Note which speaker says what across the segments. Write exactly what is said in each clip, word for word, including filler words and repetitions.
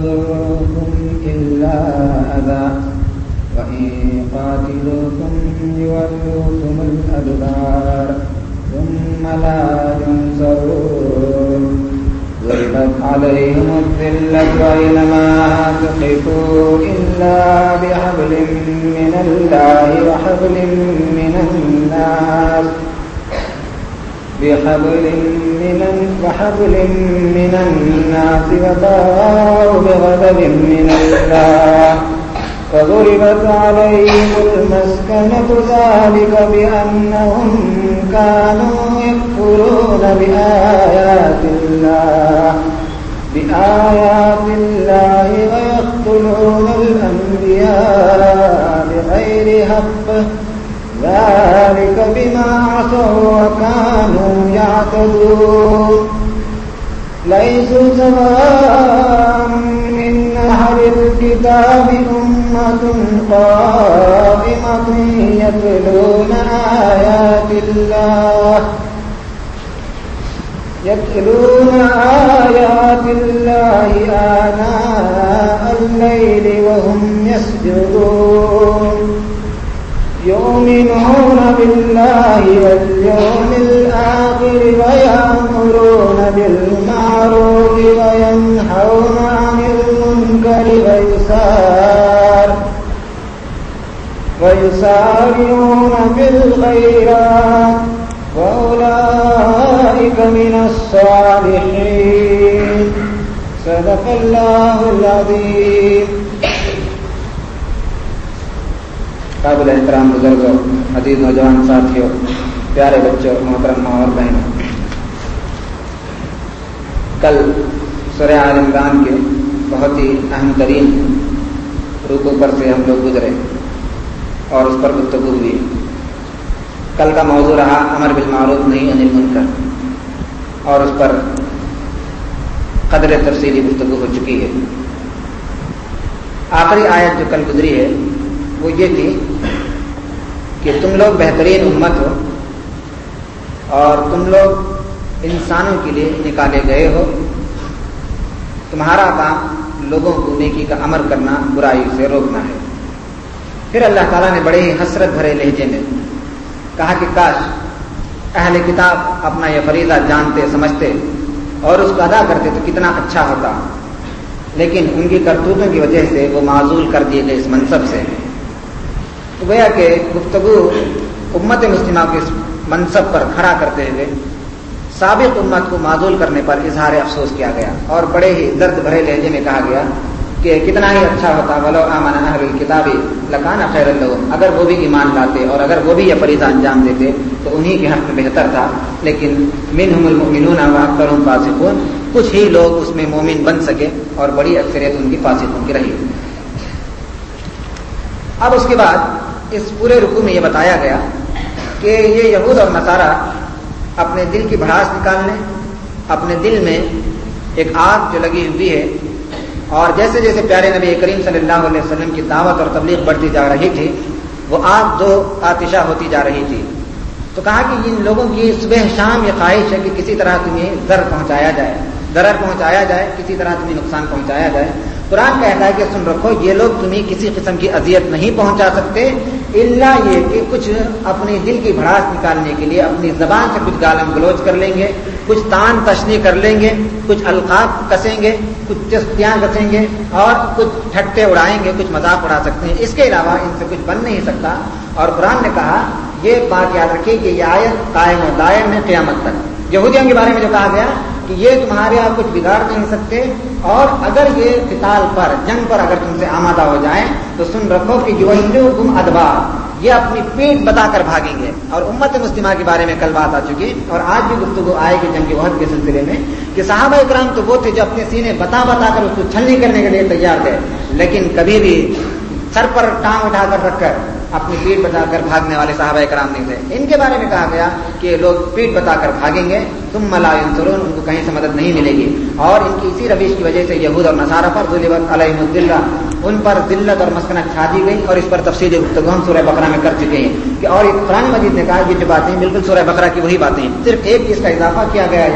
Speaker 1: يضروكم إلا أذى وإن يقاتلوكم يولوكم الأدبار ثم لا ينصرون ضربت عليهم الذلة أينما ثقفوا إلا بحبل من الله وحبل من الناس بحبل من وحبل من الناس وباءوا بغضب من الله فضربت عليهم المسكنة ذلك بأنهم كانوا يكفرون بآيات الله بآيات الله ويقتلون الأنبياء بغير حق ذلك بما عصوا وكانوا يعتدون ليسوا سواء من أهل الكتاب أمة قائمة يتلون آيات الله يتلون آيات الله آناء الليل وهم يسجدون يؤمنون بالله واليوم الآخر ويأمرون بالمعروف وينهون عن المنكر ويسار ويسارعون بالخيرات وأولئك من الصالحين صدق الله العظيم. قابل احترام بزرگوں، عزیز نوجوان ساتھیوں، پیارے بچوں، محترم ماں اور بہنوں، کل سورہ آل عمران کے بہت ہی اہم ترین رکوع پر سے ہم لوگ گزرے اور اس پر گفتگو ہوئی. کل کا موضوع رہا امر بالمعروف نہی عن المنکر اور اس پر قدر تفصیلی گفتگو ہو چکی ہے. آخری آیت جو کل گزری ہے وہ یہ تھی کہ تم لوگ بہترین امت ہو اور تم لوگ انسانوں کے لیے نکالے گئے ہو. تمہارا کام لوگوں کو نیکی کا امر کرنا، برائی سے روکنا ہے. پھر اللہ تعالیٰ نے بڑے ہی حسرت بھرے لہجے میں کہا کہ کاش اہل کتاب اپنا یہ فریضہ جانتے سمجھتے اور اس کو ادا کرتے تو کتنا اچھا ہوتا، لیکن ان کی کرتوتوں کی وجہ سے وہ معزول کر دیے گئے اس منصب سے. تو گویا کہ گفتگو امت مسلمہ کے اس منصب پر کھڑا کرتے ہوئے سابق امت کو معزول کرنے پر اظہار افسوس کیا گیا اور بڑے ہی درد بھرے لہجے میں کہا گیا کہ کتنا ہی اچھا ہوتا ولو آمن اہل الکتاب لکان خیر لہم، اگر وہ بھی ایمان لاتے اور اگر وہ بھی یہ فریضہ انجام دیتے تو انہی کے حق میں بہتر تھا. لیکن منہم المؤمنون واکثرهم فاسقون، کچھ ہی لوگ اس میں مومن بن سکے اور بڑی اکثریت ان کی فاسقوں کی رہی. اب اس کے بعد اس پورے رکوع میں یہ بتایا گیا کہ یہ یہود اور نصارہ اپنے دل کی بھڑاس نکالنے، اپنے دل میں ایک آگ جو لگی ہوئی ہے، اور جیسے جیسے پیارے نبی کریم صلی اللہ علیہ وسلم کی دعوت اور تبلیغ بڑھتی جا رہی تھی وہ آگ دو آتشہ ہوتی جا رہی تھی. تو کہا کہ ان لوگوں کی صبح شام یہ خواہش ہے کہ کسی طرح تمہیں ضرر پہنچایا جائے ضرر پہنچایا جائے کسی طرح تمہیں نقصان پہنچایا جائے. قرآن کہتا ہے کہ سن رکھو یہ لوگ تمہیں کسی قسم کی اذیت نہیں پہنچا سکتے الا یہ کہ کچھ اپنے دل کی بھڑاس نکالنے کے لیے اپنی زبان سے کچھ گالم گلوچ کر لیں گے، کچھ تان تشنی کر لیں گے، کچھ القاب کسیں گے، کچھ چستیاں کسیں گے اور کچھ ٹھٹے اڑائیں گے، کچھ مذاق اڑا سکتے ہیں. اس کے علاوہ ان سے کچھ بن نہیں سکتا. اور قرآن نے کہا یہ بات یاد رکھیے کہ یہ آیت قائم و دائم ہے قیامت تک. یہودیوں کے بارے میں جو کہا گیا کہ یہ تمہارے یہاں کچھ بگاڑ نہیں سکتے اور اگر یہ قتال پر جنگ پر اگر تم سے آمادہ ہو جائیں تو سن رکھو کہ یولوکم ادبار، یہ اپنی پیٹھ بتا کر بھاگیں گے. اور امت مسلمہ کے بارے میں کل بات آ چکی اور آج بھی گفتگو آئے گی جنگ احد کے سلسلے میں کہ صحابہ اکرام تو وہ تھے جو اپنے سینے بتا بتا کر اس کو چھلنی کرنے کے لیے تیار تھے، لیکن کبھی بھی سر پر ٹانگ اٹھا کر رکھ کر اپنی پیٹھ بتا کر بھاگنے والے صحابہ کرام نہیں تھے. ان کے بارے میں کہا گیا کہ لوگ پیٹھ بتا کر بھاگیں گے، ثم لا ينصرون، ان کو کہیں سے مدد نہیں ملے گی. اور ان کی اسی روش کی وجہ سے یہود اور نصارہ پر ضربت علیہم الذلہ، ان پر ذلت اور مسکنت چھا دی گئی. اور اس پر تفصیلی گفتگو ہم سورہ بقرہ میں کر چکے ہیں کہ اور قرآن مجید نے کہا یہ جو باتیں بالکل سورہ بقرہ کی وہی باتیں ہیں، صرف ایک اس کا اضافہ کیا گیا یہاں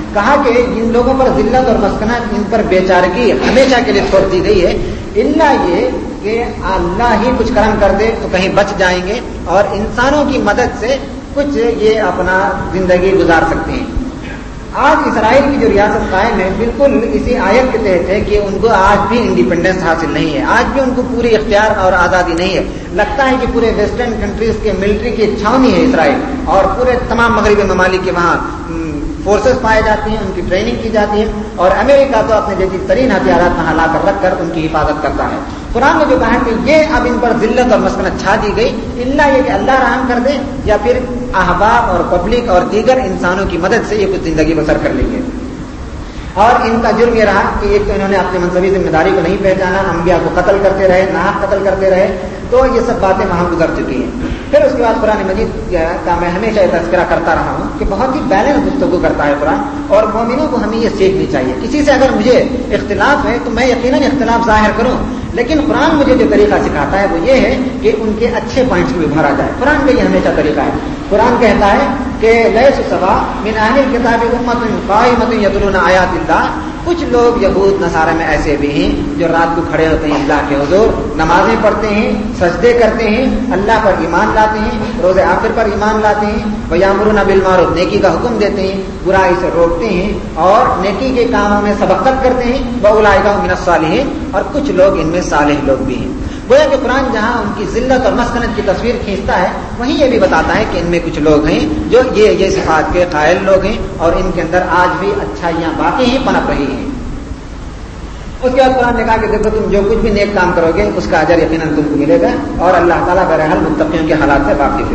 Speaker 1: کہا کہ جن لوگوں پر ذلت اور مسکنت ان پر بیچارگی ہمیشہ کے لیے چھوڑ دی گئی ہے، اللہ یہ کہ اللہ ہی کچھ کرم کر دے تو کہیں بچ جائیں گے اور انسانوں کی مدد سے کچھ یہ اپنا زندگی گزار سکتے ہیں۔ آج اسرائیل کی جو ریاست قائم ہے بالکل اسی آیت کے تحت ہے کہ ان کو آج بھی انڈیپینڈنس حاصل نہیں ہے، آج بھی ان کو پوری اختیار اور آزادی نہیں ہے۔ لگتا ہے کہ پورے ویسٹرن کنٹریز کے ملٹری کی چھاونی ہے اسرائیل، اور پورے تمام مغربی ممالک کے وہاں فورسز پائے جاتی ہیں، ان کی ٹریننگ کی جاتی ہے، اور امریکہ تو اپنے جدید ترین ہتھیارات وہاں لا کر رکھ کر ان کی حفاظت کرتا ہے۔ قرآن نے جو کہا کہ یہ اب ان پر ذلت اور مسکنت چھا دی گئی، اللہ یہ کہ اللہ رحم کر دے یا پھر احباب اور پبلک اور دیگر انسانوں کی مدد سے یہ کچھ زندگی بسر کر لیں گے۔ اور ان کا جرم یہ رہا کہ ایک تو انہوں نے اپنی منصبی ذمہ داری کو نہیں پہچانا، انبیاء کو قتل کرتے رہے، ناحق قتل کرتے رہے، تو یہ سب باتیں وہاں گزر چکی ہیں۔ پھر اس کے بعد قرآن مجید کا میں ہمیشہ یہ تذکرہ کرتا رہا ہوں کہ بہت ہی بیلنس گفتگو کرتا ہے قرآن، اور مومنوں کو ہمیں یہ سیکھنی چاہیے۔ کسی سے اگر مجھے اختلاف ہے تو میں یقیناً اختلاف ظاہر کروں، لیکن قرآن مجھے جو طریقہ سکھاتا ہے وہ یہ ہے کہ ان کے اچھے پوائنٹس کو بھی بھرا جائے۔ قرآن کا یہ ہمیشہ طریقہ ہے۔ قرآن کہتا ہے کہ لیس سوا من اہل الکتاب امۃ قائمۃ یتلون آیات اللہ، کچھ لوگ یہود نصارہ میں ایسے بھی ہیں جو رات کو کھڑے ہوتے ہیں اللہ کے حضور، نمازیں پڑھتے ہیں، سجدے کرتے ہیں، اللہ پر ایمان لاتے ہیں، روز آخر پر ایمان لاتے ہیں، ویامرون بالمعروف، نیکی کا حکم دیتے ہیں، برائی سے روکتے ہیں، اور نیکی کے کاموں میں سبقت کرتے ہیں، واولئک هم من الصالحین، اور کچھ لوگ ان میں صالح لوگ بھی ہیں۔ گویا کہ قرآن جہاں ان کی ذلت اور مسکنت کی تصویر کھینچتا ہے، وہیں یہ بھی بتاتا ہے کہ ان میں کچھ لوگ ہیں جو یہ یہ صفات کے قائل لوگ ہیں، اور ان کے اندر آج بھی اچھائیاں باقی ہیں، پنپ رہی ہیں۔ اس کے بعد قرآن نے کہا کہ دیکھو تم جو کچھ بھی نیک کام کرو گے اس کا اجر یقیناً تم کو ملے گا، اور اللہ تعالیٰ بہرحال متقیوں کے حالات سے واقف ہے۔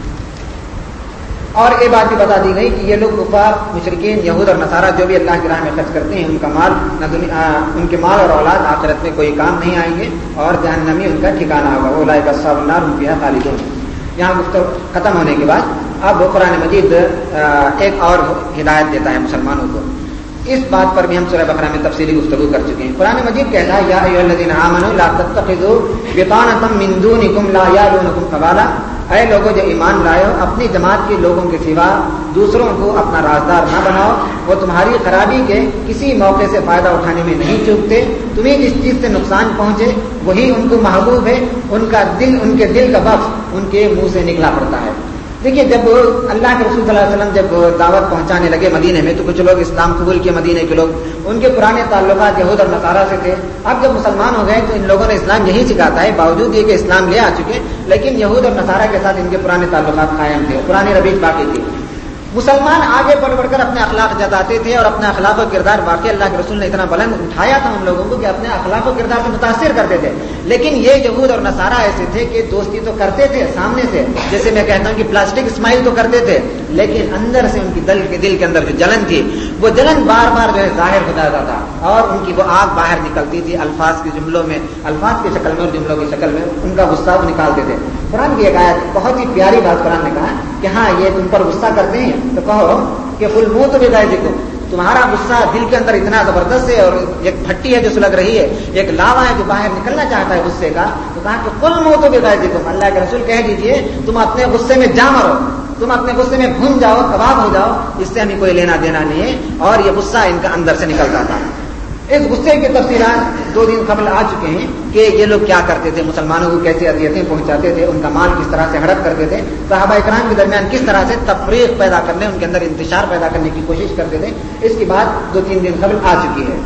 Speaker 1: اور یہ بات بھی بتا دی گئی کہ یہ لوگ کفار، مشرکین، یہود اور نصارہ جو بھی اللہ کی راہ میں خرچ کرتے ہیں، ان کا مال نہ دنیا ان کے مال اور اولاد آخرت میں کوئی کام نہیں آئیں گے، اور جہنمی ان کا ٹھکانہ ہوگا، اولئک اصحاب النار هم فیہا خالدون۔ یہاں گفتگو ختم ہونے کے بعد اب قرآن مجید ایک اور ہدایت دیتا ہے مسلمانوں کو۔ اس بات پر بھی ہم سورہ بقرہ میں تفصیلی گفتگو کر چکے ہیں۔ قرآن مجید کہتا ہے یا ایھا الذین آمنوا لا تتخذوا بطانۃ من دونکم لا یعلونکم خبالا، اے لوگوں جو ایمان لائے ہو، اپنی جماعت کے لوگوں کے سوا دوسروں کو اپنا رازدار نہ بناؤ، وہ تمہاری خرابی کے کسی موقع سے فائدہ اٹھانے میں نہیں چوکتے، تمہیں جس چیز سے نقصان پہنچے وہی ان کو محبوب ہے، ان کا دل، ان کے دل کا بخش ان کے منہ سے نکلا پڑتا ہے۔ دیکھیے جب اللہ کے رسول صلی اللہ علیہ وسلم جب دعوت پہنچانے لگے مدینے میں تو کچھ لوگ اسلام قبول کیے، مدینے کے لوگ، ان کے پرانے تعلقات یہود اور نصارہ سے تھے۔ اب جب مسلمان ہو گئے تو ان لوگوں نے اسلام یہی سکھاتا ہے، باوجود یہ کہ اسلام لے آ چکے، لیکن یہود اور نصارہ کے ساتھ ان کے پرانے تعلقات قائم تھے، پرانی رویش باقی تھی۔ مسلمان آگے بڑھ بڑھ کر اپنے اخلاق جتاتے تھے، اور اپنا اخلاق و کردار باقی اللہ کے رسول نے اتنا بلند اٹھایا تھا ان لوگوں کو کہ اپنے اخلاق و کردار سے متاثر کرتے تھے۔ لیکن یہ یہود اور نصارہ ایسے تھے کہ دوستی تو کرتے تھے سامنے سے، جیسے میں کہتا ہوں کہ پلاسٹک اسمائل تو کرتے تھے، لیکن اندر سے ان کی دل کے دل کے اندر جو جلن تھی، وہ جلن بار بار جو ہے ظاہر ہو جاتا تھا، اور ان کی وہ آگ باہر نکلتی تھی الفاظ کے جملوں میں، الفاظ کی شکل میں اور جملوں کی شکل میں ان کا غصہ وہ نکالتے تھے۔ قرآن کی ایک آیت بہت ہی پیاری بات قرآن نے کہا کہ ہاں یہ تم پر غصہ کرتے ہیں تو کہو کہ قل موتوا بغیظکم، تمہارا غصہ دل کے اندر اتنا زبردست ہے، اور ایک بھٹی ہے جو سلگ رہی ہے، ایک لاوا ہے جو باہر نکلنا چاہتا ہے غصے کا، تو کہا کہ قل موتوا بغیظکم، اللہ کے رسول کہہ دیجئے تم اپنے غصے میں جا مرو، تم اپنے غصے میں بھون جاؤ، کباب ہو جاؤ، اس سے ہمیں کوئی لینا دینا نہیں ہے۔ اور یہ غصہ ان کا اندر سے نکلتا تھا۔ اس غصے کی تفصیلات دو دن قبل آ چکے ہیں کہ یہ لوگ کیا کرتے تھے، مسلمانوں کو کیسے اذیتیں پہنچاتے تھے، ان کا مال کس طرح سے ہڑپ کرتے تھے، صحابہ اکرام کے درمیان کس طرح سے تفریق پیدا کرنے، ان کے اندر انتشار پیدا کرنے کی کوشش کرتے تھے۔ اس کی بات دو تین دن قبل آ چکی ہے۔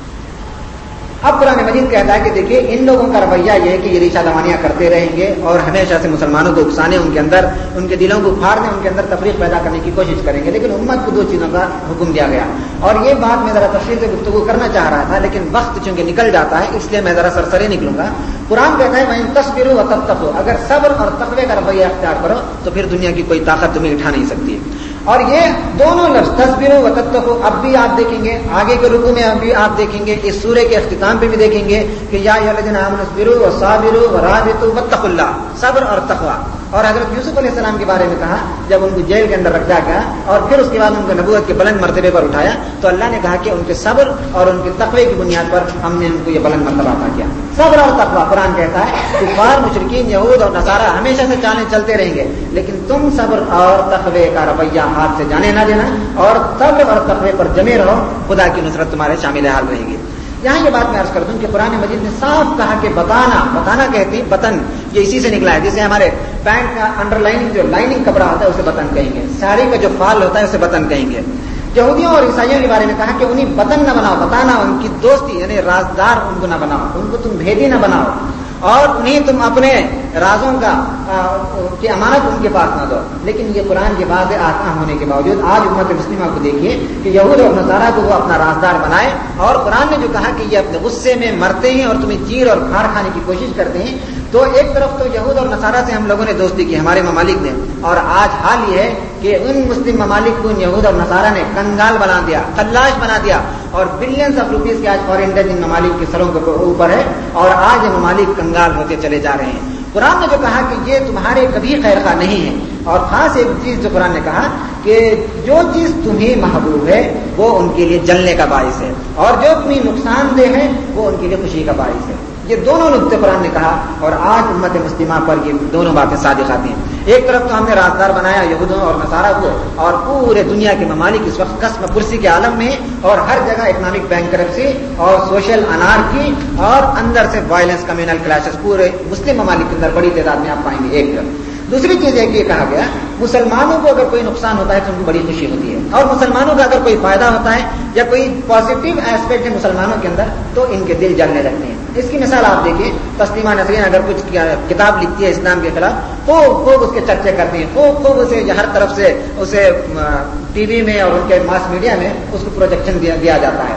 Speaker 1: اب قرآن مجید کہتا ہے کہ دیکھیے ان لوگوں کا رویہ یہ ہے کہ یہ ریشہ دوانیاں کرتے رہیں گے، اور ہمیشہ سے مسلمانوں کو اکسانے، ان کے اندر ان کے دلوں کو پھاڑنے، ان کے اندر تفریق پیدا کرنے کی کوشش کریں گے۔ لیکن امت کو دو چیزوں کا حکم دیا گیا، اور یہ بات میں ذرا تفصیل سے گفتگو کرنا چاہ رہا تھا، لیکن وقت چونکہ نکل جاتا ہے اس لیے میں ذرا سرسری نکلوں گا۔ قرآن کہتا ہے وَإِن تَصْبِرُوا وَتَتَّقُوا، اگر صبر اور تقوی کا رویہ اختیار کرو تو پھر دنیا کی کوئی طاقت تمہیں اٹھا نہیں سکتی۔ اور یہ دونوں لفظ تصبروا وتتقوا اب بھی آپ دیکھیں گے، آگے کے رکوع میں اب بھی آپ دیکھیں گے، اس سورے کے اختتام پہ بھی دیکھیں گے کہ یا ایھا الذین آمنوا اصبروا وصابروا ورابطوا واتقوا اللہ، صبر اور تقوی۔ اور حضرت یوسف علیہ السلام کے بارے میں کہا جب ان کو جیل کے اندر رکھا گیا اور پھر اس کے بعد ان کو نبوت کے بلند مرتبے پر اٹھایا تو اللہ نے کہا کہ ان کے صبر اور ان کے تقوی کی بنیاد پر ہم نے ان کو یہ بلند مرتبہ عطا کیا. صبر اور تقوی قرآن کہتا ہے کفار مشرکین یہود اور نصارہ ہمیشہ سے چالیں چلتے رہیں گے لیکن تم صبر اور تقوی کا رویہ ہاتھ سے جانے نہ دینا اور صبر اور تقوی پر جمے رہو, خدا کی نصرت تمہارے شامل حال رہے گی. یہاں یہ بات میں عرض کر دوں کہ قرآن مجید نے صاف کہا کہ بتانا بتانا کہتے ہیں بطن, یہ اسی سے نکلا ہے جسے ہمارے پینٹ کا انڈر لائننگ جو لائننگ کپڑا ہوتا ہے اسے بطن کہیں گے, ساڑی کا جو فال ہوتا ہے اسے بطن کہیں گے. یہودیوں اور عیسائیوں کے بارے میں کہا کہ انہیں بطن نہ بناؤ, بتانا ان کی دوستی یعنی رازدار ان کو نہ بناؤ, ان کو تم بھیدی نہ بناؤ اور انہیں تم اپنے رازوں کا کی امانت ان کے پاس نہ دو. لیکن یہ قرآن کے واضح آسان ہونے کے باوجود آج امت مسلمہ کو دیکھیے کہ یہود اور نصارہ کو وہ اپنا رازدار بنائے اور قرآن نے جو کہا کہ یہ اپنے غصے میں مرتے ہیں اور تمہیں چیر اور پھاڑ کھانے کی کوشش کرتے ہیں, تو ایک طرف تو یہود اور نصارہ سے ہم لوگوں نے دوستی کی ہمارے ممالک نے, اور آج حال یہ ہے کہ ان مسلم ممالک کو ان یہود اور نصارہ نے کنگال بنا دیا, خلاش بنا دیا اور بلینس آف روپیز کے آج فارن ڈیٹ ان ممالک کے سروں کے اوپر ہے اور آج یہ ممالک کنگال ہوتے چلے جا رہے ہیں. قرآن نے جو کہا کہ یہ تمہارے کبھی خیر خواہ نہیں ہے, اور خاص ایک چیز جو قرآن نے کہا کہ جو چیز تمہیں محبوب ہے وہ ان کے لیے جلنے کا باعث ہے اور جو تمہیں نقصان دہ ہے وہ ان کے لیے خوشی کا باعث ہے. یہ دونوں نقطے قرآن نے کہا اور آج امت مسلمہ پر یہ دونوں باتیں صادق آتی ہیں. ایک طرف تو ہم نے رازدار بنایا یہودوں اور نصارہ کو اور پورے دنیا کے ممالک اس وقت قسم کرسی کے عالم میں اور ہر جگہ اکنامک بینکرپسی اور سوشل انارکی اور اندر سے وائلنس کمیونل کلیشز پورے مسلم ممالک کے اندر بڑی تعداد میں آپ پائیں گے. ایک طرف دوسری چیز ہے کہ یہ کہا گیا مسلمانوں کو اگر کوئی نقصان ہوتا ہے تو ان کو بڑی خوشی ہوتی ہے اور مسلمانوں کا اگر کوئی فائدہ ہوتا ہے یا کوئی پازیٹیو ایسپیکٹ ہے مسلمانوں کے اندر تو ان کے دل جلنے لگتے ہیں. اس کی مثال آپ دیکھیے, تسلیمہ نسرین اگر کچھ کتاب لکھتی ہے اسلام کے خلاف خوب خوب اس کے چرچے کرتے ہیں, خوب خوب اسے ہر طرف سے اسے ٹی وی میں اور ان کے ماس میڈیا میں اس کو پروجیکشن دیا, دیا جاتا ہے.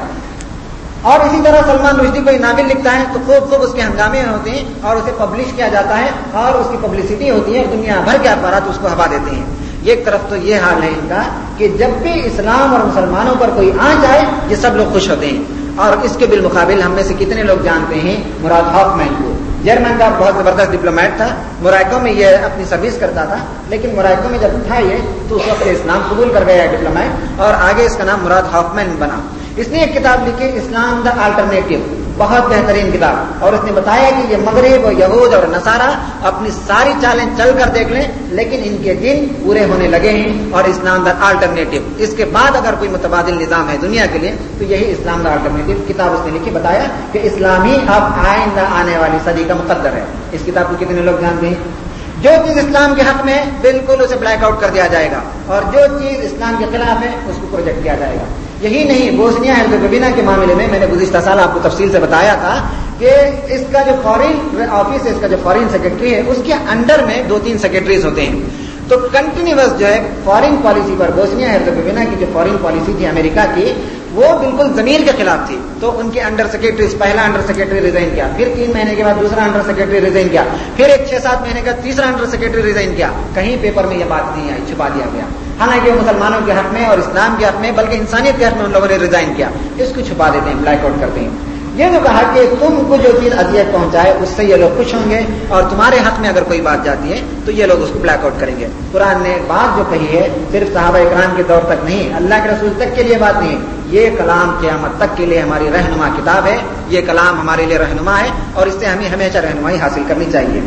Speaker 1: اور اسی طرح سلمان رشدی کوئی ناول لکھتا ہے تو خوب خوب اس کے ہنگامے ہوتے ہیں اور اسے پبلش کیا جاتا ہے اور اس کی پبلسٹی ہوتی ہے اور دنیا بھر کے اخبارات اس کو ہوا دیتے ہیں. ایک طرف تو یہ حال ہے ان کا کہ جب بھی اسلام اور مسلمانوں پر کوئی آنچ آئے یہ سب لوگ خوش ہوتے ہیں. اور اس کے بالمقابل ہم میں سے کتنے لوگ جانتے ہیں مراد ہافمین کو, جرمن کا بہت زبردست ڈپلومیٹ تھا, موراکو میں یہ اپنی سروس کرتا تھا لیکن موراکو میں جب تھا یہ تو اس وقت اسلام قبول کر گیا ڈپلومیٹ اور آگے اس کا نام مراد ہافمین بنا. اس نے ایک کتاب لکھی اسلام دا الٹرنیٹو, بہت بہترین کتاب, اور اس نے بتایا کہ یہ مغرب اور یہود اور نصارہ اپنی ساری چالیں چل کر دیکھ لیں لیکن ان کے دن پورے ہونے لگے ہیں اور اسلام دا الٹرنیٹو, اس کے بعد اگر کوئی متبادل نظام ہے دنیا کے لیے تو یہی اسلام دا الٹرنیٹو کتاب اس نے لکھی. بتایا کہ اسلامی اب آئندہ آنے والی صدی کا مقدر ہے. اس کتاب کو کتنے لوگ جانتے ہیں؟ جو چیز اسلام کے حق میں ہے بالکل اسے بلیک آؤٹ کر دیا جائے گا اور جو چیز اسلام کے خلاف ہے اس کو پروجیکٹ کیا جائے گا. یہی نہیں, بوسنیا ہرزیگوینا کے معاملے میں میں نے گزشتہ سال آپ کو تفصیل سے بتایا تھا کہ اس کا جو فارن آفس ہے, اس کا جو فارن سیکرٹری ہے, اس کے انڈر میں دو تین سیکرٹریز ہوتے ہیں. تو کنٹینیوس جو ہے فارن پالیسی پر بوسنیا ہرزیگوینا کی جو فارن پالیسی تھی امریکہ کی وہ بالکل ضمیر کے خلاف تھی. تو ان کے انڈر سیکرٹریز, پہلا انڈر سیکرٹری ریزائن کیا, پھر تین مہینے کے بعد دوسرا انڈر سیکرٹری ریزائن کیا, پھر ایک چھ سات مہینے کا تیسرا انڈر سیکرٹری ریزائن کیا. کہیں پیپر میں یہ بات نہیں آئی, چھپا دیا گیا. حالانکہ مسلمانوں کے حق میں اور اسلام کے حق میں بلکہ انسانیت کے حق میں ان لوگوں نے ریزائن کیا. اس کو چھپا دیتے ہیں, بلیک آؤٹ کرتے ہیں. یہ جو کہا کہ تم کو جو چیز اذیت پہنچائے اس سے یہ لوگ خوش ہوں گے اور تمہارے حق میں اگر کوئی بات جاتی ہے تو یہ لوگ اس کو بلیک آؤٹ کریں گے. قرآن نے بات جو کہی ہے صرف صحابہ اکرام کے دور تک نہیں, اللہ کے رسول تک کے لیے بات نہیں, یہ کلام قیامت تک کے لیے ہماری رہنما کتاب ہے. یہ کلام ہمارے لیے رہنما ہے اور اس سے ہمیں ہمیشہ رہنمائی حاصل کرنی چاہیے.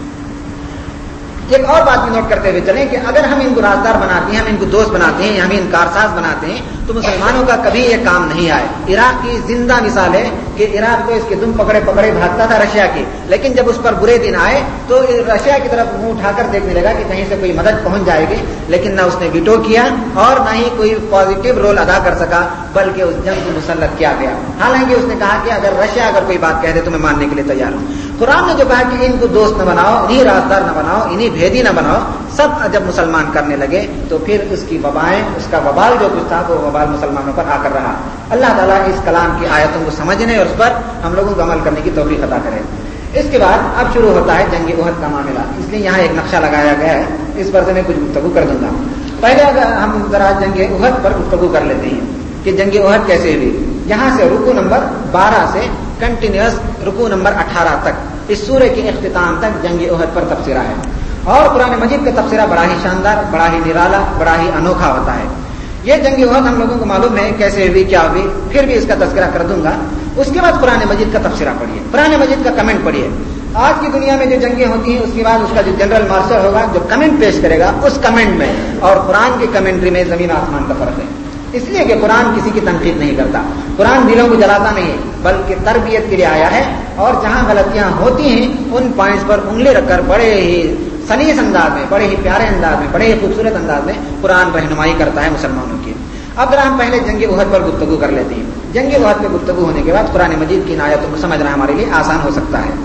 Speaker 1: ایک اور بات بھی نوٹ کرتے ہوئے چلیں کہ اگر ہم ان کو رازدار بناتے ہیں, ہم ان کو دوست بناتے ہیں, ہم ان کارساز بناتے ہیں تو مسلمانوں کا کبھی یہ کام نہیں آئے. عراق کی زندہ مثال ہے کہ عراق کو اس کے دم پکڑے پکڑے بھاگتا تھا رشیا کی, لیکن جب اس پر برے دن آئے تو رشیا کی طرف منہ اٹھا کر دیکھنے لگا کہ کہیں سے کوئی مدد پہنچ جائے گی, لیکن نہ اس نے ویٹو کیا اور نہ ہی کوئی پازیٹیو رول ادا کر سکا بلکہ اس جنگ کو مسلط کیا گیا. حالانکہ اس نے کہا کہ اگر رشیا اگر کوئی بات کہہ دے تو میں ماننے کے لیے تیار ہوں. قرآن نے جو کہا کہ ان کو دوست نہ بناؤ, انہیں رازدار نہ بناؤ, انہیں بھیدی نہ بناؤ, سب جب مسلمان کرنے لگے تو پھر اس کی وبائیں, اس کا وبال جو کچھ تھا وہ وبال مسلمانوں پر آ کر رہا. اللہ تعالیٰ اس کلام کی آیتوں کو سمجھنے اور اس پر ہم لوگوں کو عمل کرنے کی توفیق عطا کرے. اس کے بعد اب شروع ہوتا ہے جنگ احد کا معاملہ, اس لیے یہاں ایک نقشہ لگایا گیا ہے, اس پر سے میں کچھ گفتگو کر دوں گا. پہلے اگر ہم ذرا جنگ احد پر گفتگو کر لیتے ہیں کہ جنگ احد کیسے ہوئی. یہاں سے رکوع نمبر بارہ سے کنٹینیوس رکوع نمبر اٹھارہ تک اس سورہ کے اختتام تک جنگ احد پر تبصرہ ہے. اور قرآن مجید کا تبصرہ بڑا ہی شاندار، بڑا ہی نرالا، بڑا ہی انوکھا ہوتا ہے۔ یہ جنگ احد ہم لوگوں کو معلوم ہے کیسے ہوئی، کیا ہوئی، پھر بھی اس کا تذکرہ کر دوں گا۔ اس کے بعد قرآن مجید کا تبصرہ پڑھیے، قرآن مجید کا کمنٹ پڑھیے۔ آج کی دنیا میں جو جنگیں ہوتی ہیں اس کے بعد اس کا جو جنرل مارشل ہوگا جو کمنٹ پیش کرے گا، اس کمنٹ میں اور قرآن کی کمنٹری میں زمین آسمان کا فرق ہے۔ اس لیے کہ قرآن کسی کی تنقید نہیں کرتا، قرآن دلوں کو جلاتا نہیں بلکہ تربیت کے لیے آیا ہے، اور جہاں غلطیاں ہوتی ہیں ان پوائنٹس پر انگلی رکھ کر بڑے ہی سلیس انداز میں، بڑے ہی پیارے انداز میں، بڑے ہی خوبصورت انداز میں قرآن رہنمائی کرتا ہے مسلمانوں کی۔ اب ذرا ہم پہلے جنگ احد پر گفتگو کر لیتے ہیں۔ جنگ احد پہ گفتگو ہونے کے بعد قرآن مجید کی ان آیتوں کو سمجھنا ہمارے لیے آسان ہو سکتا ہے۔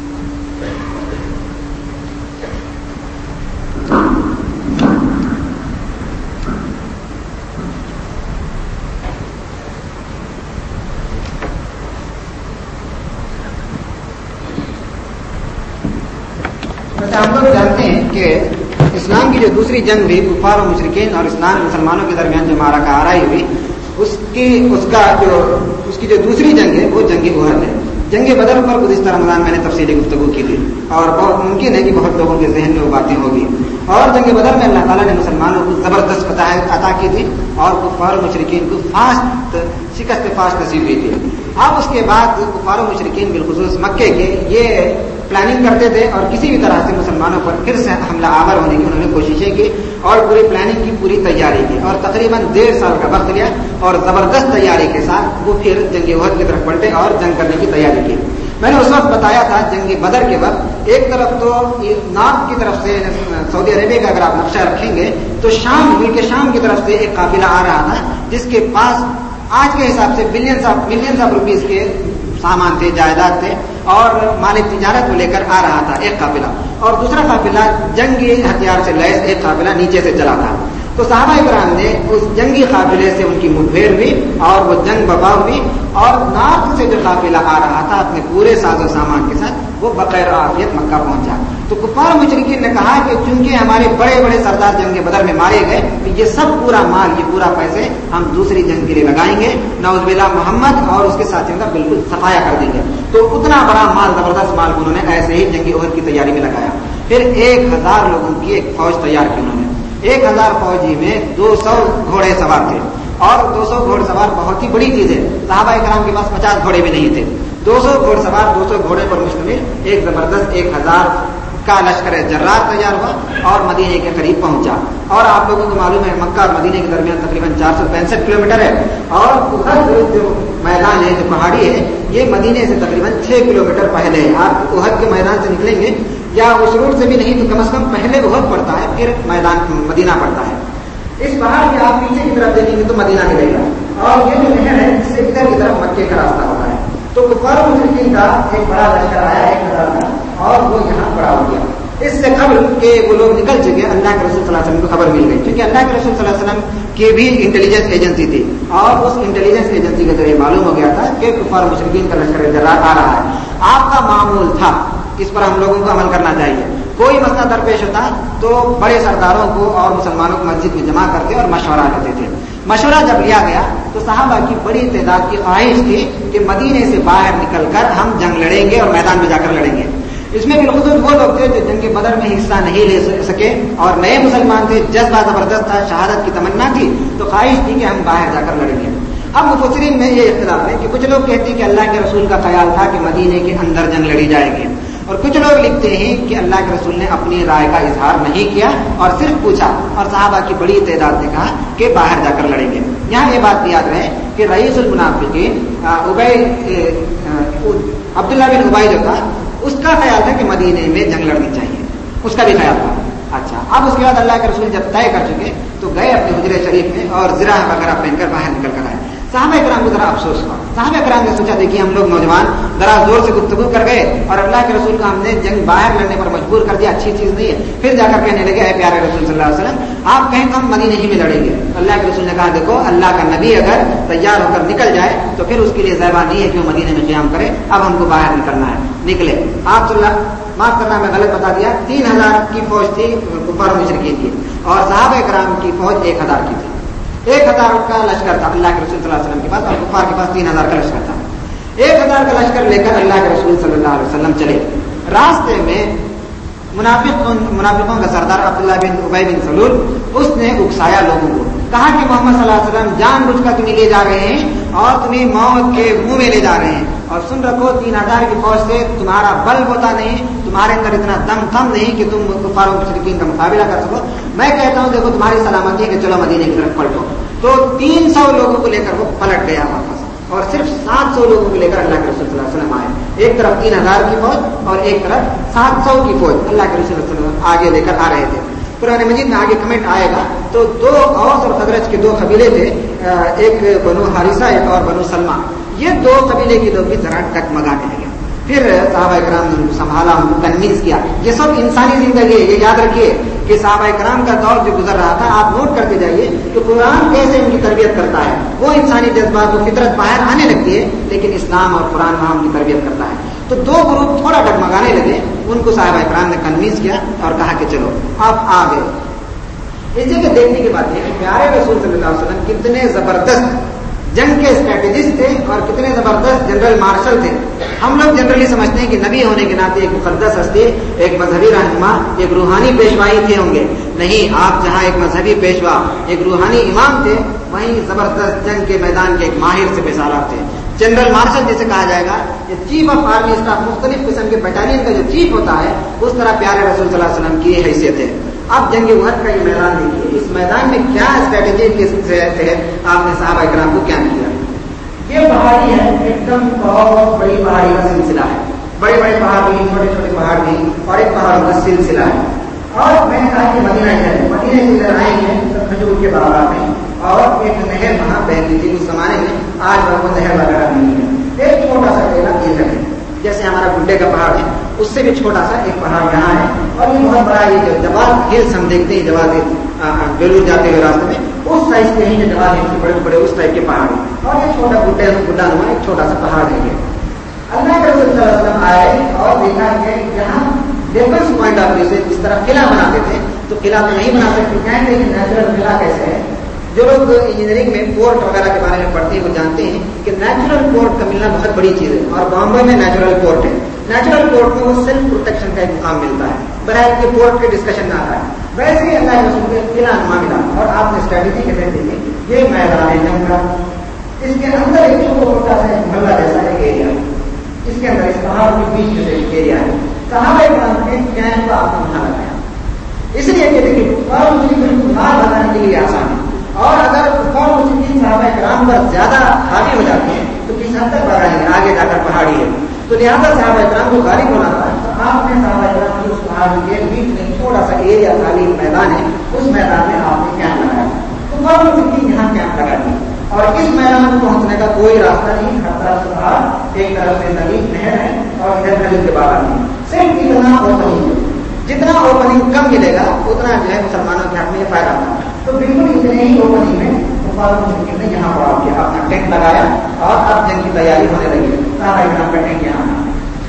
Speaker 1: ہم لوگ جانتے ہیں کہ اسلام کی جو دوسری جنگ ہوئی کفار و مشرکین اور اسلام مسلمانوں کے درمیان جو معرکہ آرائی ہوئی، اس کی اس کا جو اس کی جو دوسری جنگ ہے وہ جنگ احد ہے۔ جنگ بدر پر گزشتہ رمضان میں نے تفصیلی گفتگو کی تھی، اور بہت ممکن ہے کہ بہت لوگوں کے ذہن میں وہ باتیں ہوگی۔ اور جنگ بدر میں اللہ تعالیٰ نے مسلمانوں کو زبردست فتح عطا کی تھی اور کفار و مشرکین کو فاسٹ شکست فاسٹ نصیب ہوئی تھی۔ اب اس کے بعد کفار و مشرکین بالخصوص مکے کے یہ پلاننگ کرتے تھے اور کسی بھی طرح سے مسلمانوں پر پھر سے حملہ آور ہونے کی انہوں نے کوششیں کی اور پوری پلاننگ کی، پوری تیاری کی، اور تقریباً ڈیڑھ سال کا وقت لیا اور زبردست تیاری کے ساتھ وہ پھر جنگ احد کی طرف بڑھتے اور جنگ کرنے کی تیاری کی۔ میں نے اس وقت بتایا تھا جنگ بدر کے وقت ایک طرف تو نارتھ کی طرف سے سعودی عربیہ کا اگر آپ نقشہ رکھیں گے تو شام، ملک شام کی طرف سے ایک قافلہ آ رہا تھا جس کے پاس آج کے حساب سے billions of millions of rupees کے سامان تھے، جائیداد تھے، اور مال تجارت کو لے کر آ رہا تھا ایک قافلہ، اور دوسرا قافلہ جنگی ہتھیار سے لیس ایک قافلہ نیچے سے چلا تھا۔ تو صحابہ کرام نے اس جنگی قافلے سے ان کی مٹبھیڑ ہوئی اور وہ جنگ بپا ہوئی، اور نارتھ سے جو قافلہ آ رہا تھا اپنے پورے ساز و سامان کے ساتھ وہ بخیر عافیت مکہ پہنچا۔ تو کفار مشرکین نے کہا کہ چونکہ ہمارے بڑے بڑے سردار جنگ بدر میں مارے گئے تو یہ سب پورا مال، یہ پورا پیسے ہم دوسری جنگ کے لیے لگائیں گے، نعوذ باللہ محمد اور اس کے ساتھیوں کا بالکل صفایا کر دیں گے۔ تو اتنا بڑا مال، زبردست مال انہوں نے ایسے ہی جنگ احد کی تیاری میں لگایا۔ پھر ایک ہزار لوگوں کی ایک فوج تیار کی انہوں نے۔ ایک ہزار فوجی میں دو سو گھوڑے سوار تھے، اور دو سو گھوڑ سوار بہت ہی بڑی چیز ہے، صحابہ کرام کے پاس پچاس گھوڑے بھی نہیں تھے۔ دو سو گھوڑ سوار، دو سو گھوڑے پر مشتمل ایک زبردست ایک ہزار کا لشکر جرار تیار ہوا اور مدینے کے قریب پہنچا۔ اور آپ لوگوں کو معلوم ہے مکہ اور مدینے کے درمیان تقریباً چار سو پینسٹھ کلو میٹر ہے، اور احد جو میدان ہے، جو پہاڑی ہے، یہ مدینے سے تقریباً چھ کلو میٹر پہلے ہے۔ آپ احد کے میدان سے نکلیں گے یا اس روڈ سے بھی نہیں تو کم از کم پہلے احد پڑتا ہے، پھر میدان مدینہ پڑتا ہے۔ اس پہاڑ کے آپ پیچھے کی طرف دیکھیں گے تو مدینہ ملے گا، اور یہ جو نہر ہے اس سے ادھر کی طرف مکے کا راستہ ہوتا ہے۔ تو کفار مشرکین کا ایک بڑا لشکر آیا ایک ہزار کا، اور وہ یہاں کھڑا ہو گیا۔ اس سے قبل کہ وہ لوگ نکل چکے، اللہ کے رسول صلی اللہ علیہ وسلم کو خبر مل گئی، کیونکہ اللہ کے رسول صلی اللہ علیہ وسلم کی بھی انٹیلیجنس ایجنسی تھی، اور اس انٹیلیجنس ایجنسی کے ذریعے معلوم ہو گیا تھا کہ کفار مشرکین کا لشکر جرار آ رہا ہے۔ آپ کا معمول تھا، اس پر ہم لوگوں کو عمل کرنا چاہیے۔ کوئی مسئلہ درپیش ہوتا تو بڑے سرداروں کو اور مسلمانوں کو مسجد میں جمع کرتے اور مشورہ لیتے تھے۔ مشورہ جب لیا گیا تو صحابہ کی بڑی تعداد کی خواہش تھی کہ مدینے سے باہر نکل کر ہم جنگ لڑیں گے اور میدان میں جا کر لڑیں گے۔ اس میں بالخصوص وہ لوگ تھے جو جنگ بدر میں حصہ نہیں لے سکے اور نئے مسلمان تھے، جذبہ زبردست تھا، شہادت کی تمنا تھی، تو خواہش تھی کہ ہم باہر جا کر لڑیں گے۔ اب مفسرین میں یہ اختلاف ہے کہ کچھ لوگ کہتے ہیں کہ اللہ کے رسول کا خیال تھا کہ مدینے کے اندر جنگ لڑی جائے گی، اور کچھ لوگ لکھتے ہیں کہ اللہ کے رسول نے اپنی رائے کا اظہار نہیں کیا اور صرف پوچھا، اور صحابہ کی بڑی تعداد نے کہا کہ باہر جا کر لڑیں گے۔ یہاں یہ بات یاد رہے کہ رئیس المنافقین ابی عبداللہ بن ابی جو تھا، اس کا خیال تھا کہ مدینے میں جنگ لڑنی چاہیے، اس کا بھی خیال تھا۔ اچھا، اب اس کے بعد اللہ کے رسول جب طے کر چکے تو گئے اپنے حجرے شریف میں اور زرہ وغیرہ پہن کر باہر نکل کر آئے۔ صحابہ کرام کو ذرا افسوس ہوا، صحابہ کرام نے سوچا دیکھیے ہم لوگ نوجوان ذرا زور سے گفتگو کر گئے اور اللہ کے رسول کو ہم نے جنگ باہر لڑنے پر مجبور کر دیا، اچھی چیز نہیں ہے۔ پھر جا کر کہنے لگے اے پیارے رسول صلی اللہ علیہ وسلم آپ کہیں تو ہم مدینے ہی میں لڑیں گے۔ اللہ کے رسول نے کہا دیکھو اللہ کا نبی اگر تیار ہو کر نکل جائے تو پھر اس کے لیے ذائبہ نہیں ہے کہ وہ مدینے میں قیام کرے، اب ہم کو باہر نکلنا ہے، نکلے۔ آپ صلی اللہ معاف کرنا میں غلط بتا دیا، تین ہزار کی فوج تھی کفار مشرکین کی، اور صحابہ کرام کی فوج ایک ہزار کی تھی۔ ایک ہزار کا لشکر تھا اللہ کے رسول صلی اللہ علیہ وسلم کے پاس، اور کفار کے پاس تین ہزار کا لشکر تھا۔ ایک ہزار کا لشکر لے کر اللہ کے رسول صلی اللہ علیہ وسلم چلے۔ راستے میں منافق منافقوں کا سردار عبداللہ بن ابی بن سلول اس نے اکسایا لوگوں کو, کہا کہ محمد صلی اللہ علیہ وسلم جان بوجھ کر تمہیں لے جا رہے ہیں اور تمہیں موت کے منہ میں لے جا رہے ہیں, اور سن رکھو تین ہزار کی فوج سے تمہارا بل ہوتا نہیں, تمہارے اندر اتنا دم تھم نہیں کہ تم کفار و مشرکین کا مقابلہ کر سکو. میں کہتا ہوں دیکھو تمہاری سلامتی ہے کہ چلو مدینے کی طرف پلٹو. تو تین سو لوگوں کو لے کر وہ پلٹ گیا واپس, اور صرف سات سو لوگوں کو لے کر اللہ کے رسول صلی اللہ علیہ وسلم آئے. ایک طرف تین ہزار کی فوج اور ایک طرف سات سو کی فوج اللہ کے رسول صلی اللہ علیہ وسلم آگے لے کر آ رہے تھے. قرآن مجید میں آگے کمنٹ آئے گا تو دو اوس اور خزرج کے دو قبیلے تھے, ایک بنو حارثہ ایک اور بنو سلمہ. یہ دو قبیلے کے لوگ بھی ذرا ڈگمگانے لگے. پھر صحابہ کرام نے ان کو سنبھالا, ان کو کنوینس کیا. یہ سب انسانی زندگی ہے, یہ یاد رکھیے کہ صحابہ کرام کا دور جو گزر رہا تھا آپ نوٹ کرتے جائیے کہ قرآن کیسے ان کی تربیت کرتا ہے. وہ انسانی جذبات و فطرت باہر آنے لگتی ہے لیکن اسلام اور قرآن وہاں ان کی تربیت کرتا ہے. تو دو گروپ تھوڑا ڈگمگانے لگے, ان کو صحابہ کرام نے کنوینس کیا اور کہا کہ چلو اب آ گئے. اس جگہ دیکھنے کی بات یہ ہے پیارے رسول صلی اللہ علیہ وسلم کتنے زبردست جنگ کے اسٹریٹجسٹ تھے اور کتنے زبردست جنرل مارشل تھے. ہم لوگ جنرلی سمجھتے ہیں کہ نبی ہونے کے ناطے ایک مقدس ہستی, ایک مذہبی رہنما, ایک روحانی پیشوائی تھے ہوں گے. نہیں, آپ جہاں ایک مذہبی پیشوا ایک روحانی امام تھے, وہیں زبردست جنگ کے میدان کے ایک ماہر سے پیشالات تھے. جنرل مارشل جسے کہا جائے گا, یہ چیف آف آرمی اسٹاف, مختلف قسم کے بٹالین کا جو چیف ہوتا ہے اس طرح پیارے رسول صلی اللہ علیہ وسلم کی حیثیت ہے. اب جنگ احد کا یہ میدان دیکھیے, اس میدان میں کیا اسٹریٹجی کے تحت آپ نے صحابہ کرام کو کیا کیا. یہ پہاڑی ہے, ایک دم بہت بڑی پہاڑی کا سلسلہ ہے, بڑے بڑے پہاڑ بھی, چھوٹے چھوٹے پہاڑ بھی, اور ایک پہاڑوں کا سلسلہ ہے. اور میں نے کہا کہ مدینہ ہے, مدینہ سے ادھر آئیں گے کھجور کے باغات میں, اور ایک نہر وہاں بہتی تھی. اس زمانے میں آج وہ نہر وغیرہ نہیں ہے, ایک چھوٹا سا ٹیلا یہ ہے جیسے ہمارا گڈے کا پہاڑ ہے, اس سے بھی چھوٹا سا ایک پہاڑ یہاں ہے. اور یہ بہت بڑا, یہ جو جواد ہلس ہم دیکھتے ہیں, جواد بیلور جاتے ہوئے راستے میں اس سائز کے ہیں, جو جواد ہلس بڑے بڑے اس ٹائپ کے پہاڑ ہیں. اور یہ چھوٹا گڈے گڈا ہوا ایک چھوٹا سا پہاڑ ہے. یہ اللہ کے رسول صلی اللہ علیہ وسلم آئے اور دیکھا کہ یہاں ڈیفنس پوائنٹ آف ویو سے اس طرح قلعہ بناتے تھے, تو قلعہ تو نہیں بنا سکتے, کہیں کہ نیچرل قلعہ کیسے ہے. جو لوگ انجینئرنگ میں پورٹ وغیرہ کے بارے میں پڑھتے ہیں وہ جانتے ہیں کہ نیچرل پورٹ کا ملنا بہت بڑی چیز ہے, اور بامبے میں نیچرل پورٹ ہے. نیچرل پورٹ میں وہ سیلف پروٹیکشن کا ایک مقام ملتا ہے, برائے کے پورٹ کے ڈسکشن نہ آتا ہے. ویسے ہی اللہ کے رسول کے قلعہ نما ملا, اور آپ نے اسٹریٹجی کے تحت دیکھیں یہ میدان ہے جنگ کا, اس کے اندر ایک چھوٹا سا محلہ جیسا ایک ایریا, اس کے اندر اس پہاڑ کے بیچ میں سے ایک ایریا ہے. صحابہ کرام نے کیمپ کا آپ کو وہاں لگایا, اس لیے کہ دیکھیے کفار مشرکین مار بتانے کے لیے آسان ہے, اور اگر کفار مشرکین صحابہ کرام پر زیادہ حاوی ہو جاتے ہیں تو کس حد تک بڑھائیں گے, آگے جا کر پہاڑی ہے. تو لہٰذا صحابہ کرام کو غالب ہونا تھا, تو آپ نے صحابہ کرام کی اس پہاڑی کے بیچ میں چھوٹا سا ایریا خالی میدان ہے, اس میدان میں آپ نے کیمپ لگایا. کفار مشرکین یہاں کیمپ لگا دیا, اور اس میدان میں پہنچنے کا کوئی راستہ نہیں, ہر طرف سے پہاڑ, ایک طرف سے ندی نہر ہے, اور ادھر ندی کے باہر نہیں. صرف اتنا اوپننگ, جتنا اوپننگ کم ملے گا اتنا جو ہے مسلمانوں کے حق میں فائدہ ہوگا. تو بالکل اتنے ہی اوپننگ میں کفار مشرکین نے یہاں پر کیا, اپنا ٹینٹ لگایا, اور اب جنگ کی تیاری ہونے لگی. صحابہ کرام کا ٹینٹ یہاں تھا.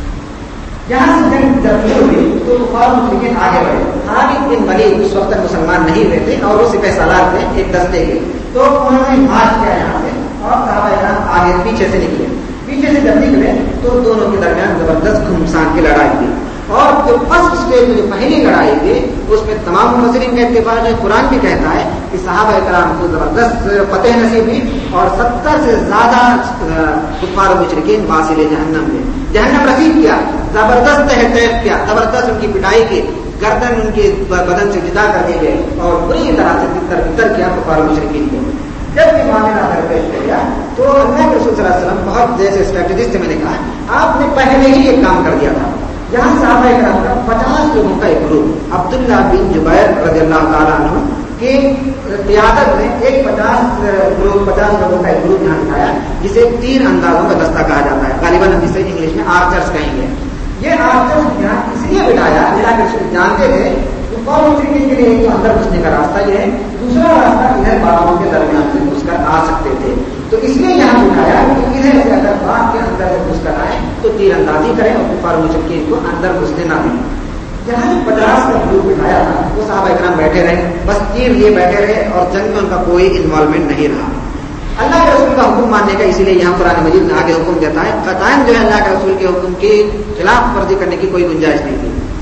Speaker 1: یہاں سے جنگ جب شروع ہوئی تو کفار مشرکین آگے بڑھے. خالد بن ولید اس وقت مسلمان نہیں ہوئے تھے, اور وہ سپہ سالار تھے ایک دستے کے, تو انہوں نے مارچ کیا یہاں سے, اور صحابہ کرام آگے پیچھے سے نکلے. پیچھے سے جب نکلے تو دونوں کے درمیان زبردست گھمسان کی لڑائی تھی. اور جو فرسٹ اسٹیج میں جو پہلی لڑائی تھی اس میں تمام مفسرین کا اتفاق ہے, قرآن بھی کہتا ہے کہ صحابہ کرام کو زبردست فتح نصیب ہوئی, اور ستر سے زیادہ کفار و مشرکین واصل جہنم میں جہنم رسید کیا, زبردست تحقیق کیا, زبردست ان کی پٹائی کی, گردن ان کے بدن سے جدا کر دیے گئے, اور بری طرح سے تر بتر کیا کفار و مشرکین کو. جب یہ معاملہ درپیش کیا تو اللہ کے رسول صلی اللہ علیہ وسلم بہت جیسے اسٹریٹجسٹ میں نے کہا, آپ نے پہلے ہی ایک کام کر دیا تھا. یہاں صحابہ کرام کا پچاس لوگوں کا ایک گروپ عبداللہ بن جبیر رضی اللہ تعالیٰ عنہ کی قیادت میں ایک پچاس گروپ پچاس لوگوں کا ایک گروپ یہاں بٹھایا, جسے تیر اندازوں کا دستہ کہا جاتا ہے. غالباً ہم اسے انگلش میں آرچرز کہیں گے. یہ آرچرز یہاں اس لیے بٹھایا, اللہ کے رسول جانتے تھے تو قوم مشرکین کے لیے تو اندر گھسنے کا راستہ یہ ہے, دوسرا راستہ ادھر باغوں کے درمیان سے گھس کر آ سکتے تھے. تو اس لیے یہاں اٹھایا کہ ادھر سے اگر باغ کے اندر سے گھس کر آئے تو تیر اندازی کریں اور کفار مشرکین کو اندر گھسنے نہ دیں. جہاں پچاس کا گروپ بٹھایا تھا وہ صحابہ کرام بیٹھے رہے, بس تیر لیے بیٹھے رہے, اور جنگ میں ان کا کوئی انوالومنٹ نہیں رہا. اللہ کے رسول کا حکم ماننے کا اسی لیے یہاں قرآن مجید میں آگے حکم دیتا ہے, قطعاً جو ہے اللہ کے رسول کے حکم کی خلاف ورزی کرنے کی کوئی گنجائش نہیں تھی.